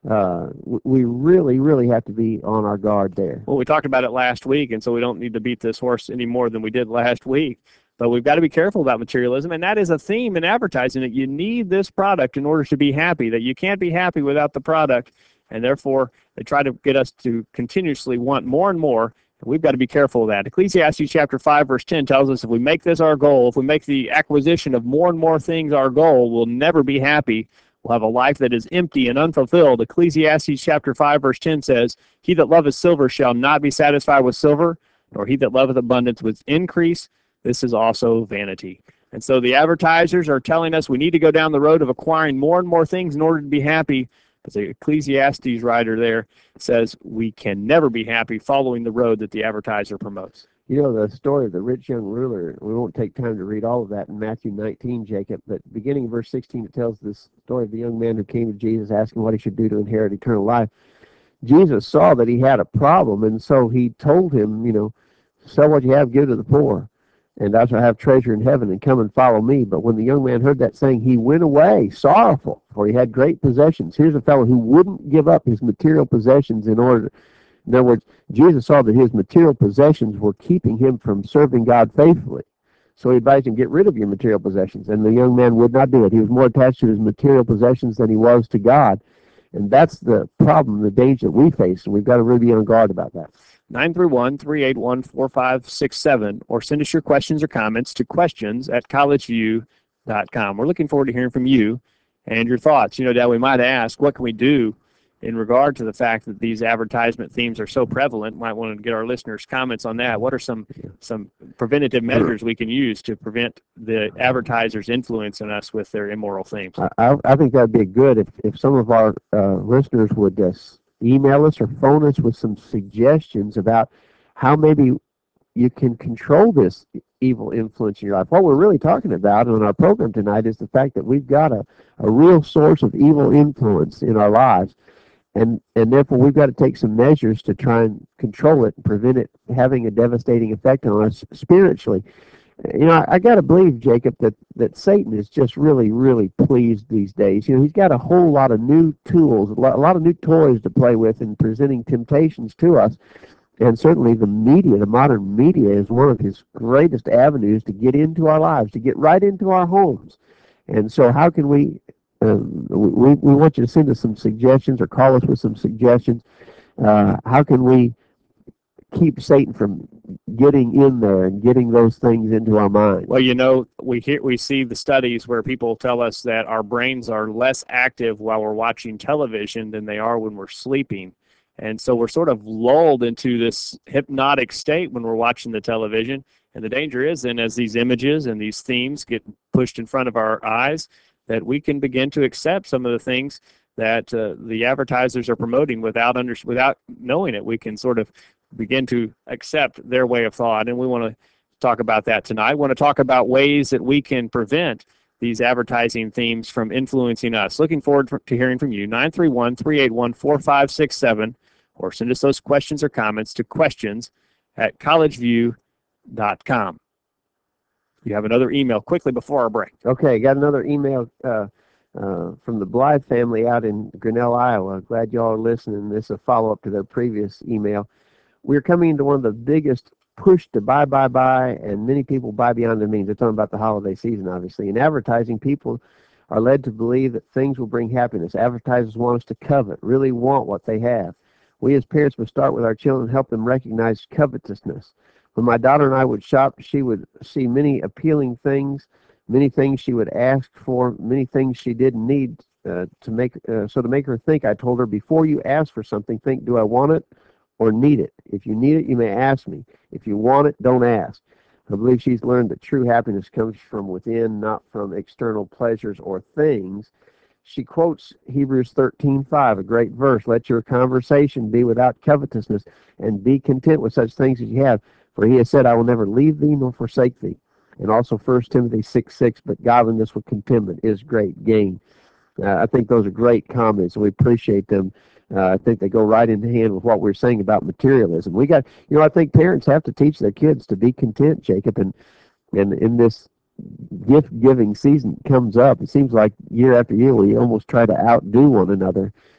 We really, really have to be on our guard there. Well, we talked about it last week, and so we don't need to beat this horse any more than we did last week. But we've got to be careful about materialism, and that is a theme in advertising, that you need this product in order to be happy, that you can't be happy without the product, and therefore they try to get us to continuously want more and more, and we've got to be careful of that. Ecclesiastes chapter 5, verse 10 tells us if we make this our goal, if we make the acquisition of more and more things our goal, we'll never be happy. We'll have a life that is empty and unfulfilled. Ecclesiastes chapter 5, verse 10 says, "He that loveth silver shall not be satisfied with silver, nor he that loveth abundance with increase. This is also vanity." And so the advertisers are telling us we need to go down the road of acquiring more and more things in order to be happy. As the Ecclesiastes writer there says, we can never be happy following the road that the advertiser promotes. You know, the story of the rich young ruler, we won't take time to read all of that in Matthew 19, Jacob, but beginning in verse 16, it tells this story of the young man who came to Jesus asking what he should do to inherit eternal life. Jesus saw that he had a problem, and so he told him, sell what you have, give to the poor, and thou shalt have treasure in heaven, and come and follow me. But when the young man heard that saying, he went away sorrowful, for he had great possessions. Here's a fellow who wouldn't give up his material possessions in other words, Jesus saw that his material possessions were keeping him from serving God faithfully. So he advised him, get rid of your material possessions. And the young man would not do it. He was more attached to his material possessions than he was to God. And that's the problem, the danger that we face. And we've got to really be on guard about that. 931-381-4567, or send us your questions or comments to questions@collegeview.com. We're looking forward to hearing from you and your thoughts. Dad, we might ask, what can we do in regard to the fact that these advertisement themes are so prevalent? Might want to get our listeners' comments on that. What are some preventative measures we can use to prevent the advertisers influencing us with their immoral themes? I think that'd be good if some of our listeners would email us or phone us with some suggestions about how maybe you can control this evil influence in your life. What we're really talking about on our program tonight is the fact that we've got a real source of evil influence in our lives. And therefore, we've got to take some measures to try and control it and prevent it having a devastating effect on us spiritually. I got to believe, Jacob, that Satan is just really, really pleased these days. He's got a whole lot of new tools, a lot of new toys to play with in presenting temptations to us. And certainly the media, the modern media, is one of his greatest avenues to get into our lives, to get right into our homes. And so how can we want you to send us some suggestions or call us with some suggestions. How can we keep Satan from getting in there and getting those things into our mind? Well, we see the studies where people tell us that our brains are less active while we're watching television than they are when we're sleeping. And so we're sort of lulled into this hypnotic state when we're watching the television. And the danger is then, as these images and these themes get pushed in front of our eyes, that we can begin to accept some of the things that the advertisers are promoting without knowing it. We can sort of begin to accept their way of thought, and we want to talk about that tonight. We want to talk about ways that we can prevent these advertising themes from influencing us. Looking forward to hearing from you. 931-381-4567, or send us those questions or comments to questions@collegeview.com. You have another email quickly before our break. Okay, got another email from the Blythe family out in Grinnell, Iowa. Glad you all are listening. This is a follow-up to their previous email. We're coming into one of the biggest push to buy, and many people buy beyond their means. They're talking about the holiday season, obviously. In advertising, people are led to believe that things will bring happiness. Advertisers want us to covet, really want what they have. We as parents must start with our children and help them recognize covetousness. When my daughter and I would shop, she would see many appealing things, many things she would ask for, many things she didn't need to make her think. I told her, before you ask for something, think, do I want it or need it? If you need it, you may ask me. If you want it, don't ask. I believe she's learned that true happiness comes from within, not from external pleasures or things. She quotes Hebrews 13:5, a great verse. Let your conversation be without covetousness, and be content with such things as you have. For he has said, I will never leave thee nor forsake thee. And also 1 Timothy 6:6, but godliness with contentment is great gain. I think those are great comments, and we appreciate them. I think they go right in hand with what we're saying about materialism. I think parents have to teach their kids to be content, Jacob, and in this gift-giving season comes up, it seems like year after year we almost try to outdo one another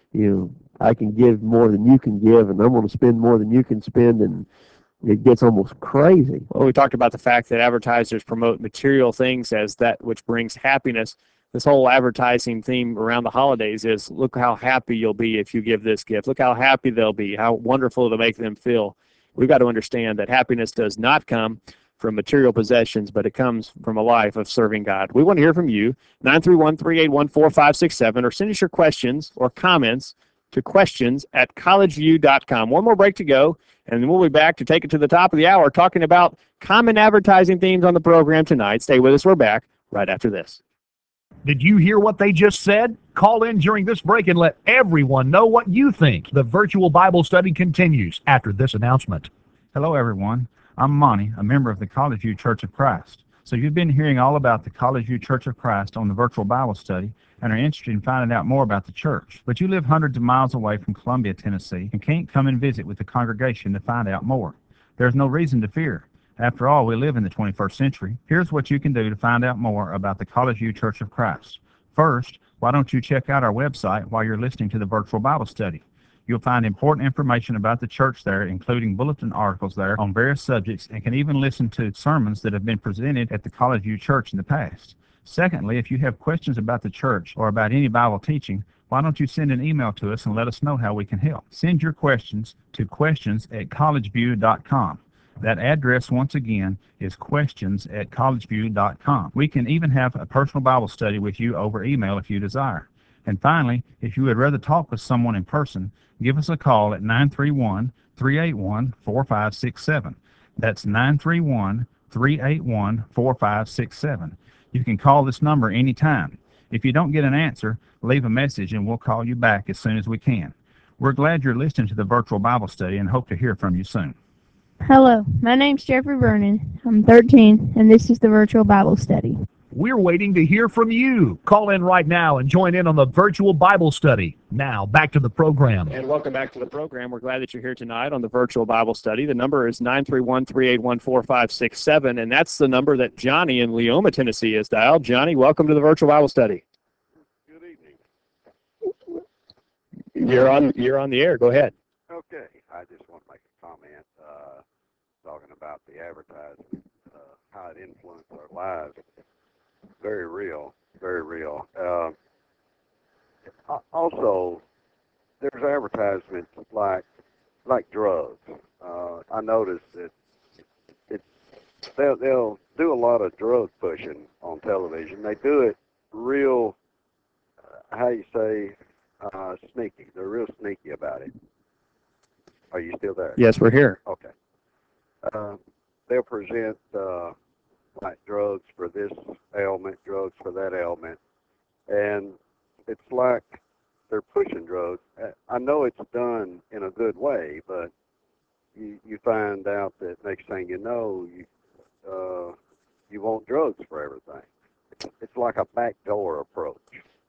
I can give more than you can give, and I'm going to spend more than you can spend, and it gets almost crazy. Well, we talked about the fact that advertisers promote material things as that which brings happiness. This whole advertising theme around the holidays is look how happy you'll be if you give this gift. Look how happy they'll be, how wonderful it'll make them feel. We've got to understand that happiness does not come from material possessions, but it comes from a life of serving God. We want to hear from you, 931-381-4567, or send us your questions or comments to questions@collegeview.com. One more break to go, and then we'll be back to take it to the top of the hour talking about common advertising themes on the program tonight. Stay with us. We're back right after this. Did you hear what they just said? Call in during this break and let everyone know what you think. The virtual Bible study continues after this announcement. Hello, everyone. I'm Monty, a member of the College View Church of Christ. So you've been hearing all about the College View Church of Christ on the virtual Bible study and are interested in finding out more about the church. But you live hundreds of miles away from Columbia, Tennessee, and can't come and visit with the congregation to find out more. There's no reason to fear. After all, we live in the 21st century. Here's what you can do to find out more about the College View Church of Christ. First, why don't you check out our website while you're listening to the virtual Bible study? You'll find important information about the church there, including bulletin articles there on various subjects, and can even listen to sermons that have been presented at the College View Church in the past. Secondly, if you have questions about the church or about any Bible teaching, why don't you send an email to us and let us know how we can help? Send your questions to questions@collegeview.com. That address, once again, is questions@collegeview.com. We can even have a personal Bible study with you over email if you desire. And finally, if you would rather talk with someone in person, give us a call at 931-381-4567. That's 931-381-4567. You can call this number anytime. If you don't get an answer, leave a message and we'll call you back as soon as we can. We're glad you're listening to the virtual Bible study and hope to hear from you soon. Hello, my name's Jeffrey Vernon. I'm 13, and this is the virtual Bible study. We're waiting to hear from you. Call in right now and join in on the virtual Bible study. Now, back to the program. And welcome back to the program. We're glad that you're here tonight on the virtual Bible study. The number is 931-381-4567, and that's the number that Johnny in Leoma, Tennessee has dialed. Johnny, welcome to the virtual Bible study. Good evening. You're on the air. Go ahead. Okay, I just want to make a comment talking about the advertising, how it influenced our lives. Very real, very real. Also, there's advertisements like drugs. I noticed that they'll do a lot of drug pushing on television. They do it real, how you say, sneaky. They're real sneaky about it. Are you still there? Yes, we're here. Okay. They'll present like drugs for this ailment, drugs for that ailment, and it's like they're pushing drugs. I know it's done in a good way, but you find out that next thing you know, you want drugs for everything. It's like a backdoor approach.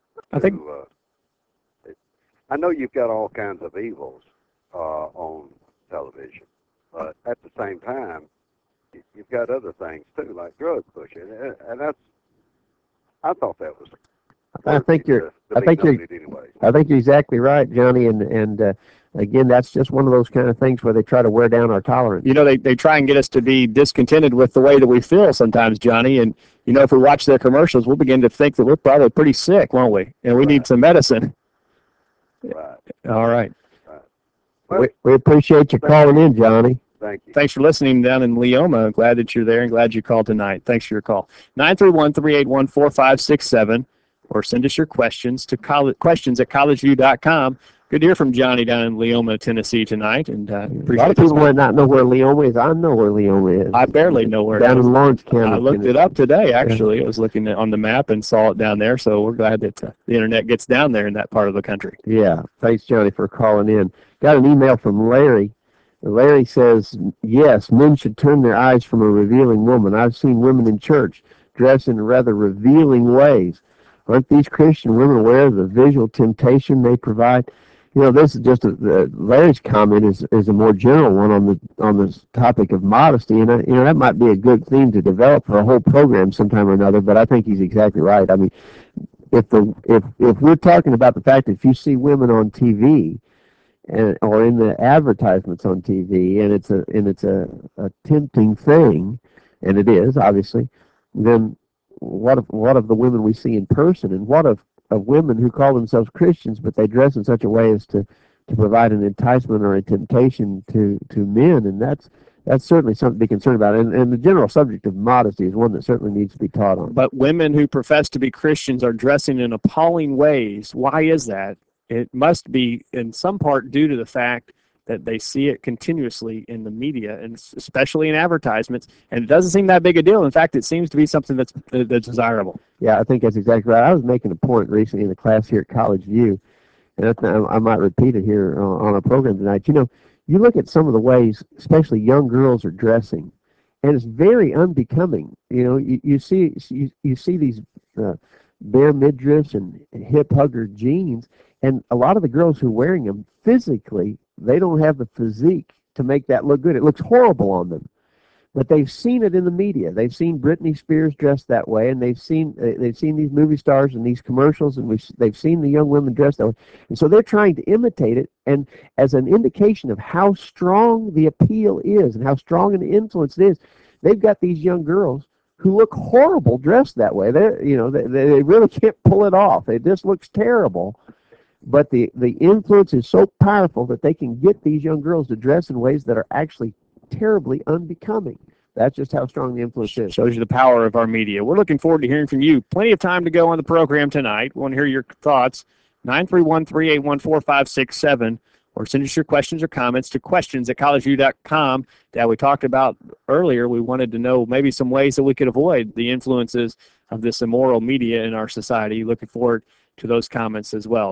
I know you've got all kinds of evils on television, but at the same time, you've got other things too, like drug pushing, and I thought that was. I think you're exactly right, Johnny, and again, that's just one of those kind of things where they try to wear down our tolerance. You know, they try and get us to be discontented with the way that we feel sometimes, Johnny, and you know, if we watch their commercials, we'll begin to think that we're probably pretty sick, won't we? And we need some medicine. Right. All right. Well, We appreciate you calling in, Johnny. Thank you. Thanks for listening down in Leoma. Glad that you're there and glad you called tonight. Thanks for your call. 931-381-4567, or send us your questions to questions@collegeview.com. Good to hear from Johnny down in Leoma, Tennessee tonight. And A lot of people might not know where Leoma is. I know where Leoma is. I barely know where down it is. in Lawrence County. I looked it up today, actually. I was looking on the map and saw it down there, so we're glad that the internet gets down there in that part of the country. Yeah. Thanks, Johnny, for calling in. Got an email from Larry. Larry says, yes, men should turn their eyes from a revealing woman. I've seen women in church dress in rather revealing ways. Aren't these Christian women aware of the visual temptation they provide? You know, this is just Larry's comment is a more general one on the topic of modesty, and you know, that might be a good theme to develop for a whole program sometime or another. But I think he's exactly right. I mean, if we're talking about the fact that if you see women on TV or in the advertisements on TV, and it's a tempting thing, and it is obviously, then what of the women we see in person, and what of women who call themselves Christians but they dress in such a way as to provide an enticement or a temptation to men, and that's certainly something to be concerned about. And the general subject of modesty is one that certainly needs to be taught on. But women who profess to be Christians are dressing in appalling ways. Why is that? It must be in some part due to the fact that they see it continuously in the media, and especially in advertisements, and it doesn't seem that big a deal. In fact, it seems to be something that's desirable. Yeah, I think that's exactly right. I was making a point recently in the class here at College View, and I might repeat it here on our program tonight. You look at some of the ways, especially young girls are dressing, and it's very unbecoming. You see these bare midriffs and hip hugger jeans, and a lot of the girls who are wearing them physically, they don't have the physique to make that look good. It looks horrible on them. But they've seen it in the media. They've seen Britney Spears dressed that way, and they've seen these movie stars and these commercials, and they've seen the young women dressed that way, and so they're trying to imitate it. And as an indication of how strong the appeal is and how strong an influence it is, they've got these young girls who look horrible dressed that way. They really can't pull it off. It just looks terrible. But the influence is so powerful that they can get these young girls to dress in ways that are actually terribly unbecoming. That's just how strong the influence is. Shows you the power of our media. We're looking forward to hearing from you. Plenty of time to go on the program tonight. We want to hear your thoughts. 931-381-4567, or send us your questions or comments to questions@collegeview.com. That we talked about earlier. We wanted to know maybe some ways that we could avoid the influences of this immoral media in our society. Looking forward to those comments as well.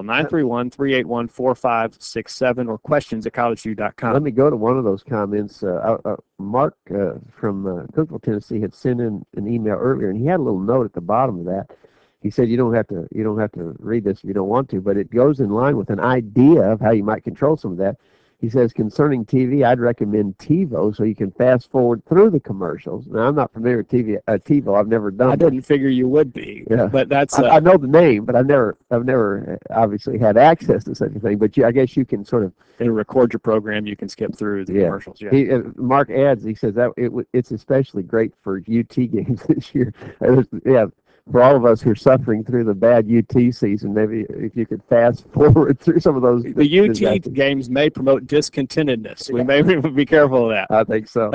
931-381-4567, or questions@collegeview.com. Let me go to one of those comments. Mark from Cookeville, Tennessee, had sent in an email earlier, and he had a little note at the bottom of that. He said you don't have to read this if you don't want to, but it goes in line with an idea of how you might control some of that. He says, concerning TV, I'd recommend TiVo so you can fast forward through the commercials. Now, I'm not familiar with TiVo. I've never done I it. didn't figure you would be. Yeah. But that's I know the name, but I've never obviously had access to such a thing. But I guess you can sort of record your program. You can skip through the commercials. Yeah. Mark adds. He says that it's especially great for UT games this year. For all of us who are suffering through the bad UT season, maybe if you could fast forward through some of those. The UT games may promote discontentedness. We may be careful of that. I think so.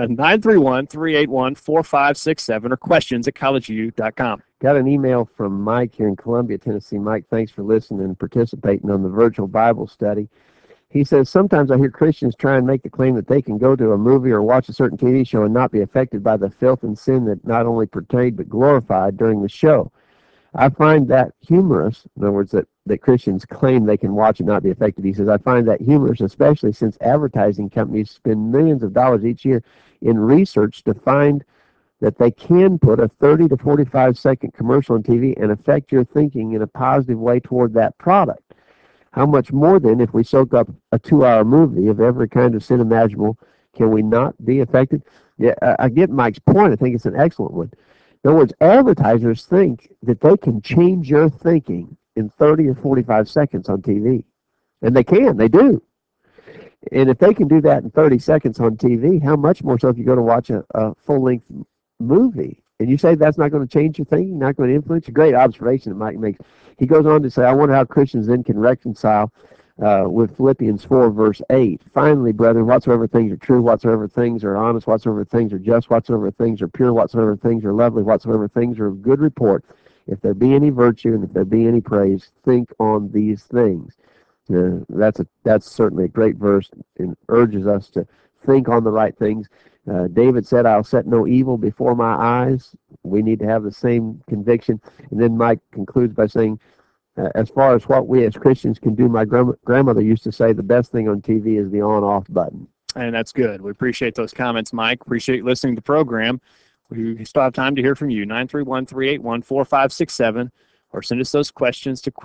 931-381-4567, or questions@collegeview.com. Got an email from Mike here in Columbia, Tennessee. Mike, thanks for listening and participating on the virtual Bible study. He says, sometimes I hear Christians try and make the claim that they can go to a movie or watch a certain TV show and not be affected by the filth and sin that not only portrayed but glorified during the show. I find that humorous. In other words, that Christians claim they can watch and not be affected. He says, I find that humorous, especially since advertising companies spend millions of dollars each year in research to find that they can put a 30 to 45-second commercial on TV and affect your thinking in a positive way toward that product. How much more then, if we soak up a 2-hour movie of every kind of sin imaginable, can we not be affected? Yeah, I get Mike's point. I think it's an excellent one. In other words, advertisers think that they can change your thinking in 30 or 45 seconds on TV. And they can. They do. And if they can do that in 30 seconds on TV, how much more so if you go to watch a full-length movie? And you say that's not going to change your thinking, not going to influence? A great observation that Mike makes. He goes on to say, I wonder how Christians then can reconcile with Philippians 4, verse 8. Finally, brethren, whatsoever things are true, whatsoever things are honest, whatsoever things are just, whatsoever things are pure, whatsoever things are lovely, whatsoever things are of good report, if there be any virtue and if there be any praise, think on these things. That's certainly a great verse and urges us to think on the right things. David said, I'll set no evil before my eyes. We need to have the same conviction. And then Mike concludes by saying, as far as what we as Christians can do, my grandmother used to say the best thing on TV is the on-off button. And that's good. We appreciate those comments, Mike. Appreciate listening to the program. We still have time to hear from you. 931-381-4567, or send us those questions to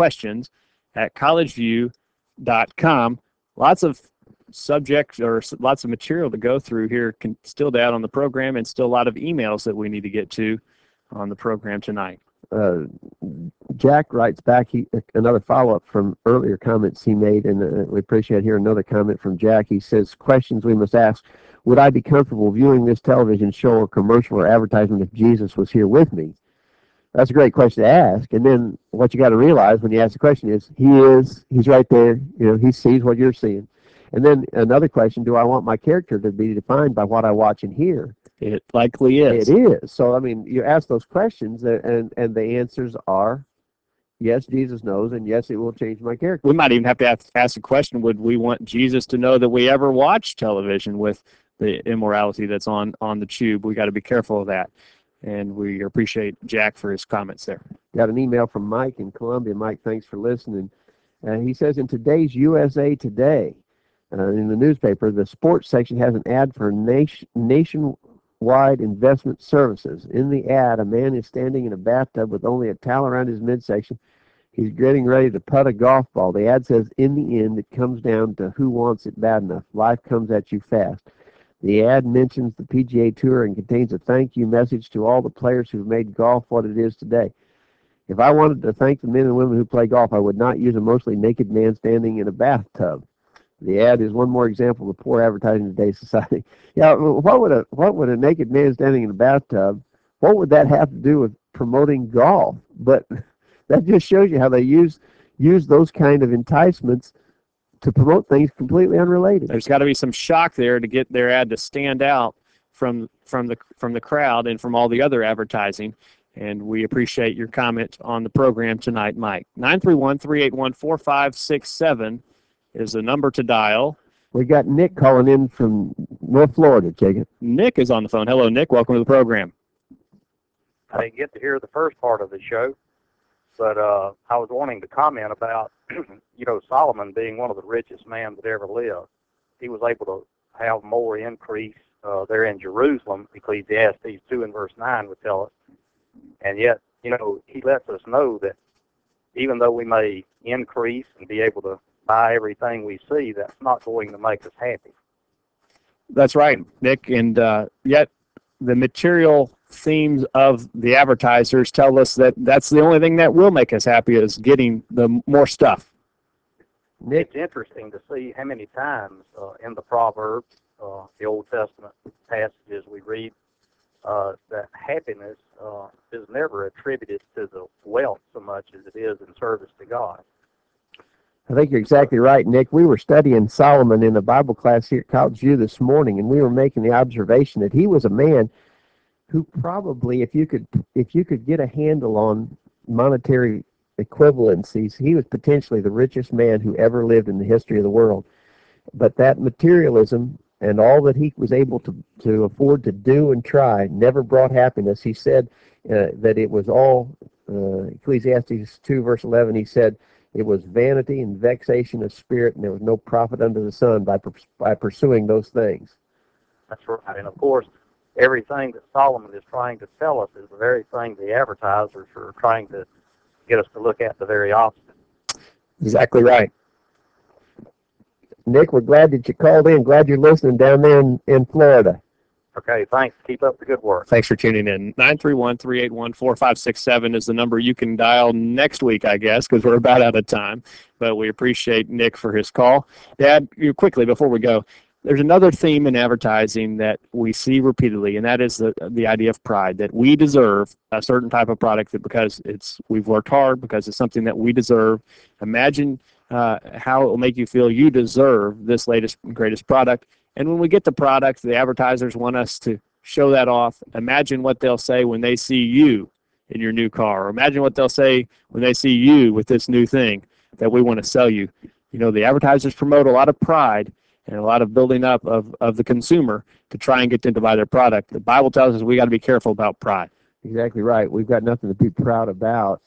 questions@collegeview.com. Lots of subjects or lots of material to go through here, still to add on the program, and still a lot of emails that we need to get to on the program tonight. Jack writes back another follow-up from earlier comments he made, and we appreciate hearing another comment from Jack. He says, questions we must ask. Would I be comfortable viewing this television show or commercial or advertisement if Jesus was here with me? That's a great question to ask. And then what you got to realize when you ask the question is, he's right there. He sees what you're seeing. And then another question, do I want my character to be defined by what I watch and hear? It likely is. It is. So, I mean, you ask those questions, and the answers are, yes, Jesus knows, and yes, it will change my character. We might even have to ask the question, would we want Jesus to know that we ever watch television with the immorality that's on the tube? We got to be careful of that. And we appreciate Jack for his comments there. Got an email from Mike in Columbia. Mike, thanks for listening. He says, in today's USA Today, in the newspaper, the sports section has an ad for nationwide investment services. In the ad, a man is standing in a bathtub with only a towel around his midsection. He's getting ready to putt a golf ball. The ad says, in the end, it comes down to who wants it bad enough. Life comes at you fast. The ad mentions the PGA Tour and contains a thank you message to all the players who've made golf what it is today. If I wanted to thank the men and women who play golf, I would not use a mostly naked man standing in a bathtub. The ad is one more example of poor advertising in today's society. Yeah, what would a naked man standing in a bathtub, what would that have to do with promoting golf? But that just shows you how they use those kind of enticements to promote things completely unrelated. There's got to be some shock there to get their ad to stand out from the crowd and from all the other advertising. And we appreciate your comment on the program tonight, Mike. 931-381-4567 is the number to dial. We got Nick calling in from North Florida, Jacob. Nick is on the phone. Hello, Nick. Welcome to the program. I didn't get to hear the first part of the show, but I was wanting to comment about, Solomon being one of the richest men that ever lived. He was able to have more increase there in Jerusalem. Ecclesiastes 2 and verse 9 would tell us. And yet, he lets us know that even though we may increase and be able to buy everything we see, that's not going to make us happy. That's right, Nick. And yet the material themes of the advertisers tell us that that's the only thing that will make us happy is getting the more stuff. Nick? It's interesting to see how many times in the Proverbs, the Old Testament passages we read, that happiness is never attributed to the wealth so much as it is in service to God. I think you're exactly right, Nick. We were studying Solomon in a Bible class here at College View this morning, and we were making the observation that he was a man who probably, if you could get a handle on monetary equivalencies, he was potentially the richest man who ever lived in the history of the world. But that materialism and all that he was able to afford to do and try never brought happiness. He said that it was all, Ecclesiastes 2 verse 11, he said, it was vanity and vexation of spirit, and there was no profit under the sun by pursuing those things. That's right. And, of course, everything that Solomon is trying to tell us is the very thing the advertisers are trying to get us to look at the very opposite. Exactly right. Nick, we're glad that you called in. Glad you're listening down there in Florida. Okay, thanks. Keep up the good work. Thanks for tuning in. 931-381-4567 is the number you can dial next week, I guess, because we're about out of time. But we appreciate Nick for his call. Dad, quickly, before we go, there's another theme in advertising that we see repeatedly, and that is the idea of pride, that we deserve a certain type of product because we've worked hard, because it's something that we deserve. Imagine how it will make you feel you deserve this latest and greatest product. And when we get the product, the advertisers want us to show that off. Imagine what they'll say when they see you in your new car. Or imagine what they'll say when they see you with this new thing that we want to sell you. The advertisers promote a lot of pride and a lot of building up of the consumer to try and get them to buy their product. The Bible tells us we got to be careful about pride. Exactly right. We've got nothing to be proud about.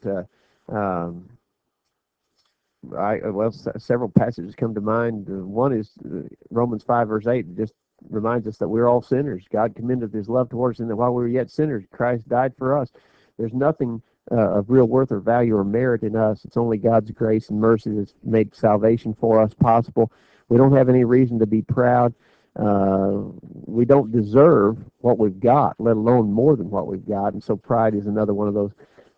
Several passages come to mind. One is Romans 5 verse 8. It just reminds us that we're all sinners. God commended his love towards us, and that while we were yet sinners, Christ died for us. There's nothing of real worth or value or merit in us. It's only God's grace and mercy that's made salvation for us possible. We don't have any reason to be proud. We don't deserve what we've got, let alone more than what we've got. And so pride is another one of those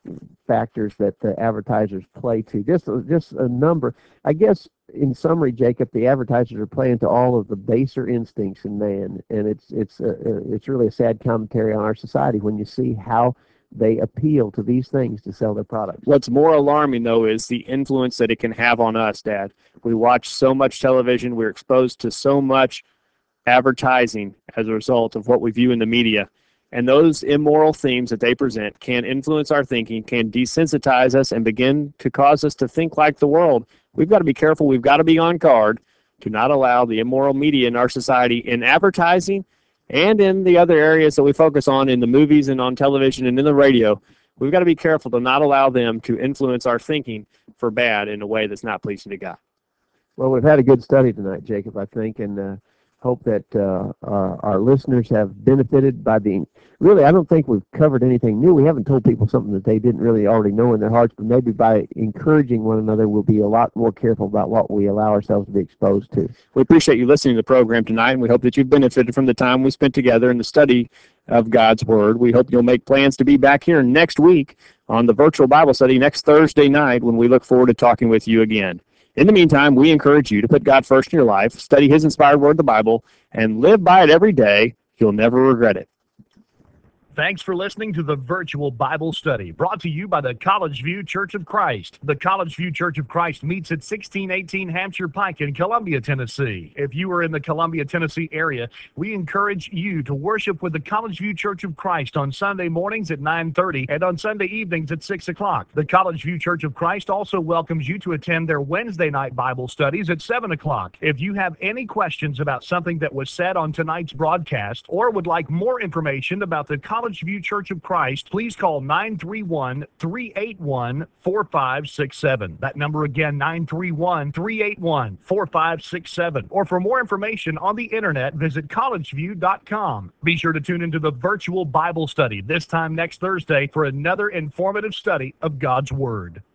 factors that the advertisers play to. Just a number. I guess in summary, Jacob, the advertisers are playing to all of the baser instincts in man, and it's really a sad commentary on our society when you see how they appeal to these things to sell their products. What's more alarming, though, is the influence that it can have on us, Dad. We watch so much television. We're exposed to so much advertising as a result of what we view in the media. And those immoral themes that they present can influence our thinking, can desensitize us, and begin to cause us to think like the world. We've got to be careful. We've got to be on guard to not allow the immoral media in our society, in advertising and in the other areas that we focus on in the movies and on television and in the radio. We've got to be careful to not allow them to influence our thinking for bad in a way that's not pleasing to God. Well, we've had a good study tonight, Jacob, I think, and hope that our listeners have benefited by being. Really, I don't think we've covered anything new. We haven't told people something that they didn't really already know in their hearts, but maybe by encouraging one another, we'll be a lot more careful about what we allow ourselves to be exposed to. We appreciate you listening to the program tonight, and we hope that you've benefited from the time we spent together in the study of God's Word. We hope you'll make plans to be back here next week on the virtual Bible study next Thursday night, when we look forward to talking with you again. In the meantime, we encourage you to put God first in your life, study His inspired Word, the Bible, and live by it every day. You'll never regret it. Thanks for listening to the Virtual Bible Study, brought to you by the College View Church of Christ. The College View Church of Christ meets at 1618 Hampshire Pike in Columbia, Tennessee. If you are in the Columbia, Tennessee area, we encourage you to worship with the College View Church of Christ on Sunday mornings at 9:30 and on Sunday evenings at 6 o'clock. The College View Church of Christ also welcomes you to attend their Wednesday night Bible studies at 7 o'clock. If you have any questions about something that was said on tonight's broadcast, or would like more information about the College View Church of Christ, please call 931-381-4567. That number again, 931-381-4567. Or for more information on the internet, visit collegeview.com. Be sure to tune into the virtual Bible study this time next Thursday for another informative study of God's Word.